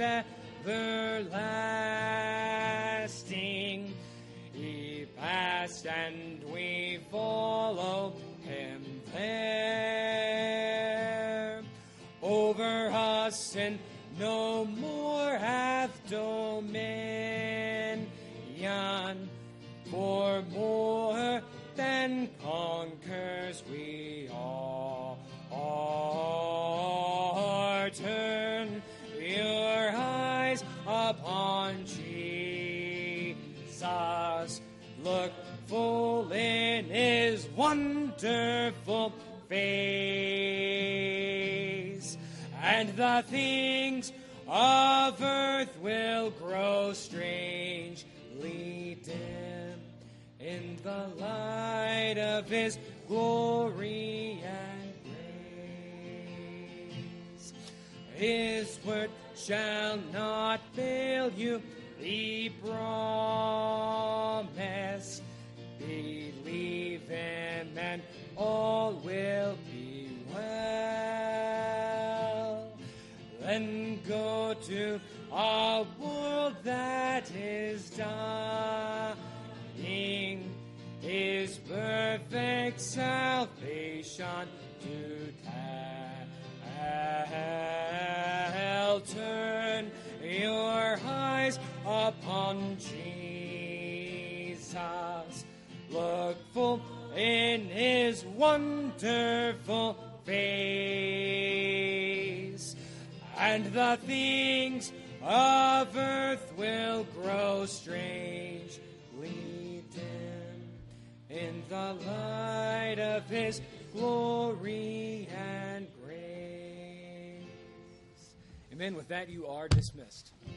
everlasting, he passed and we follow him there. Over us sin no more hath dominion, for more than conquers we all are. Turn your eyes upon Jesus. Look full in his wonderful face, and the things of earth will grow strangely dim in the light of his glory and grace. His word shall not fail you, he promised. Believe him and all will be well. Then go to a world that is dying, his perfect salvation to tell. Turn your eyes upon Jesus. Look full in his wonderful face, and the things of earth will grow strangely dim in the light of his glory and grace. Amen. With that, you are dismissed.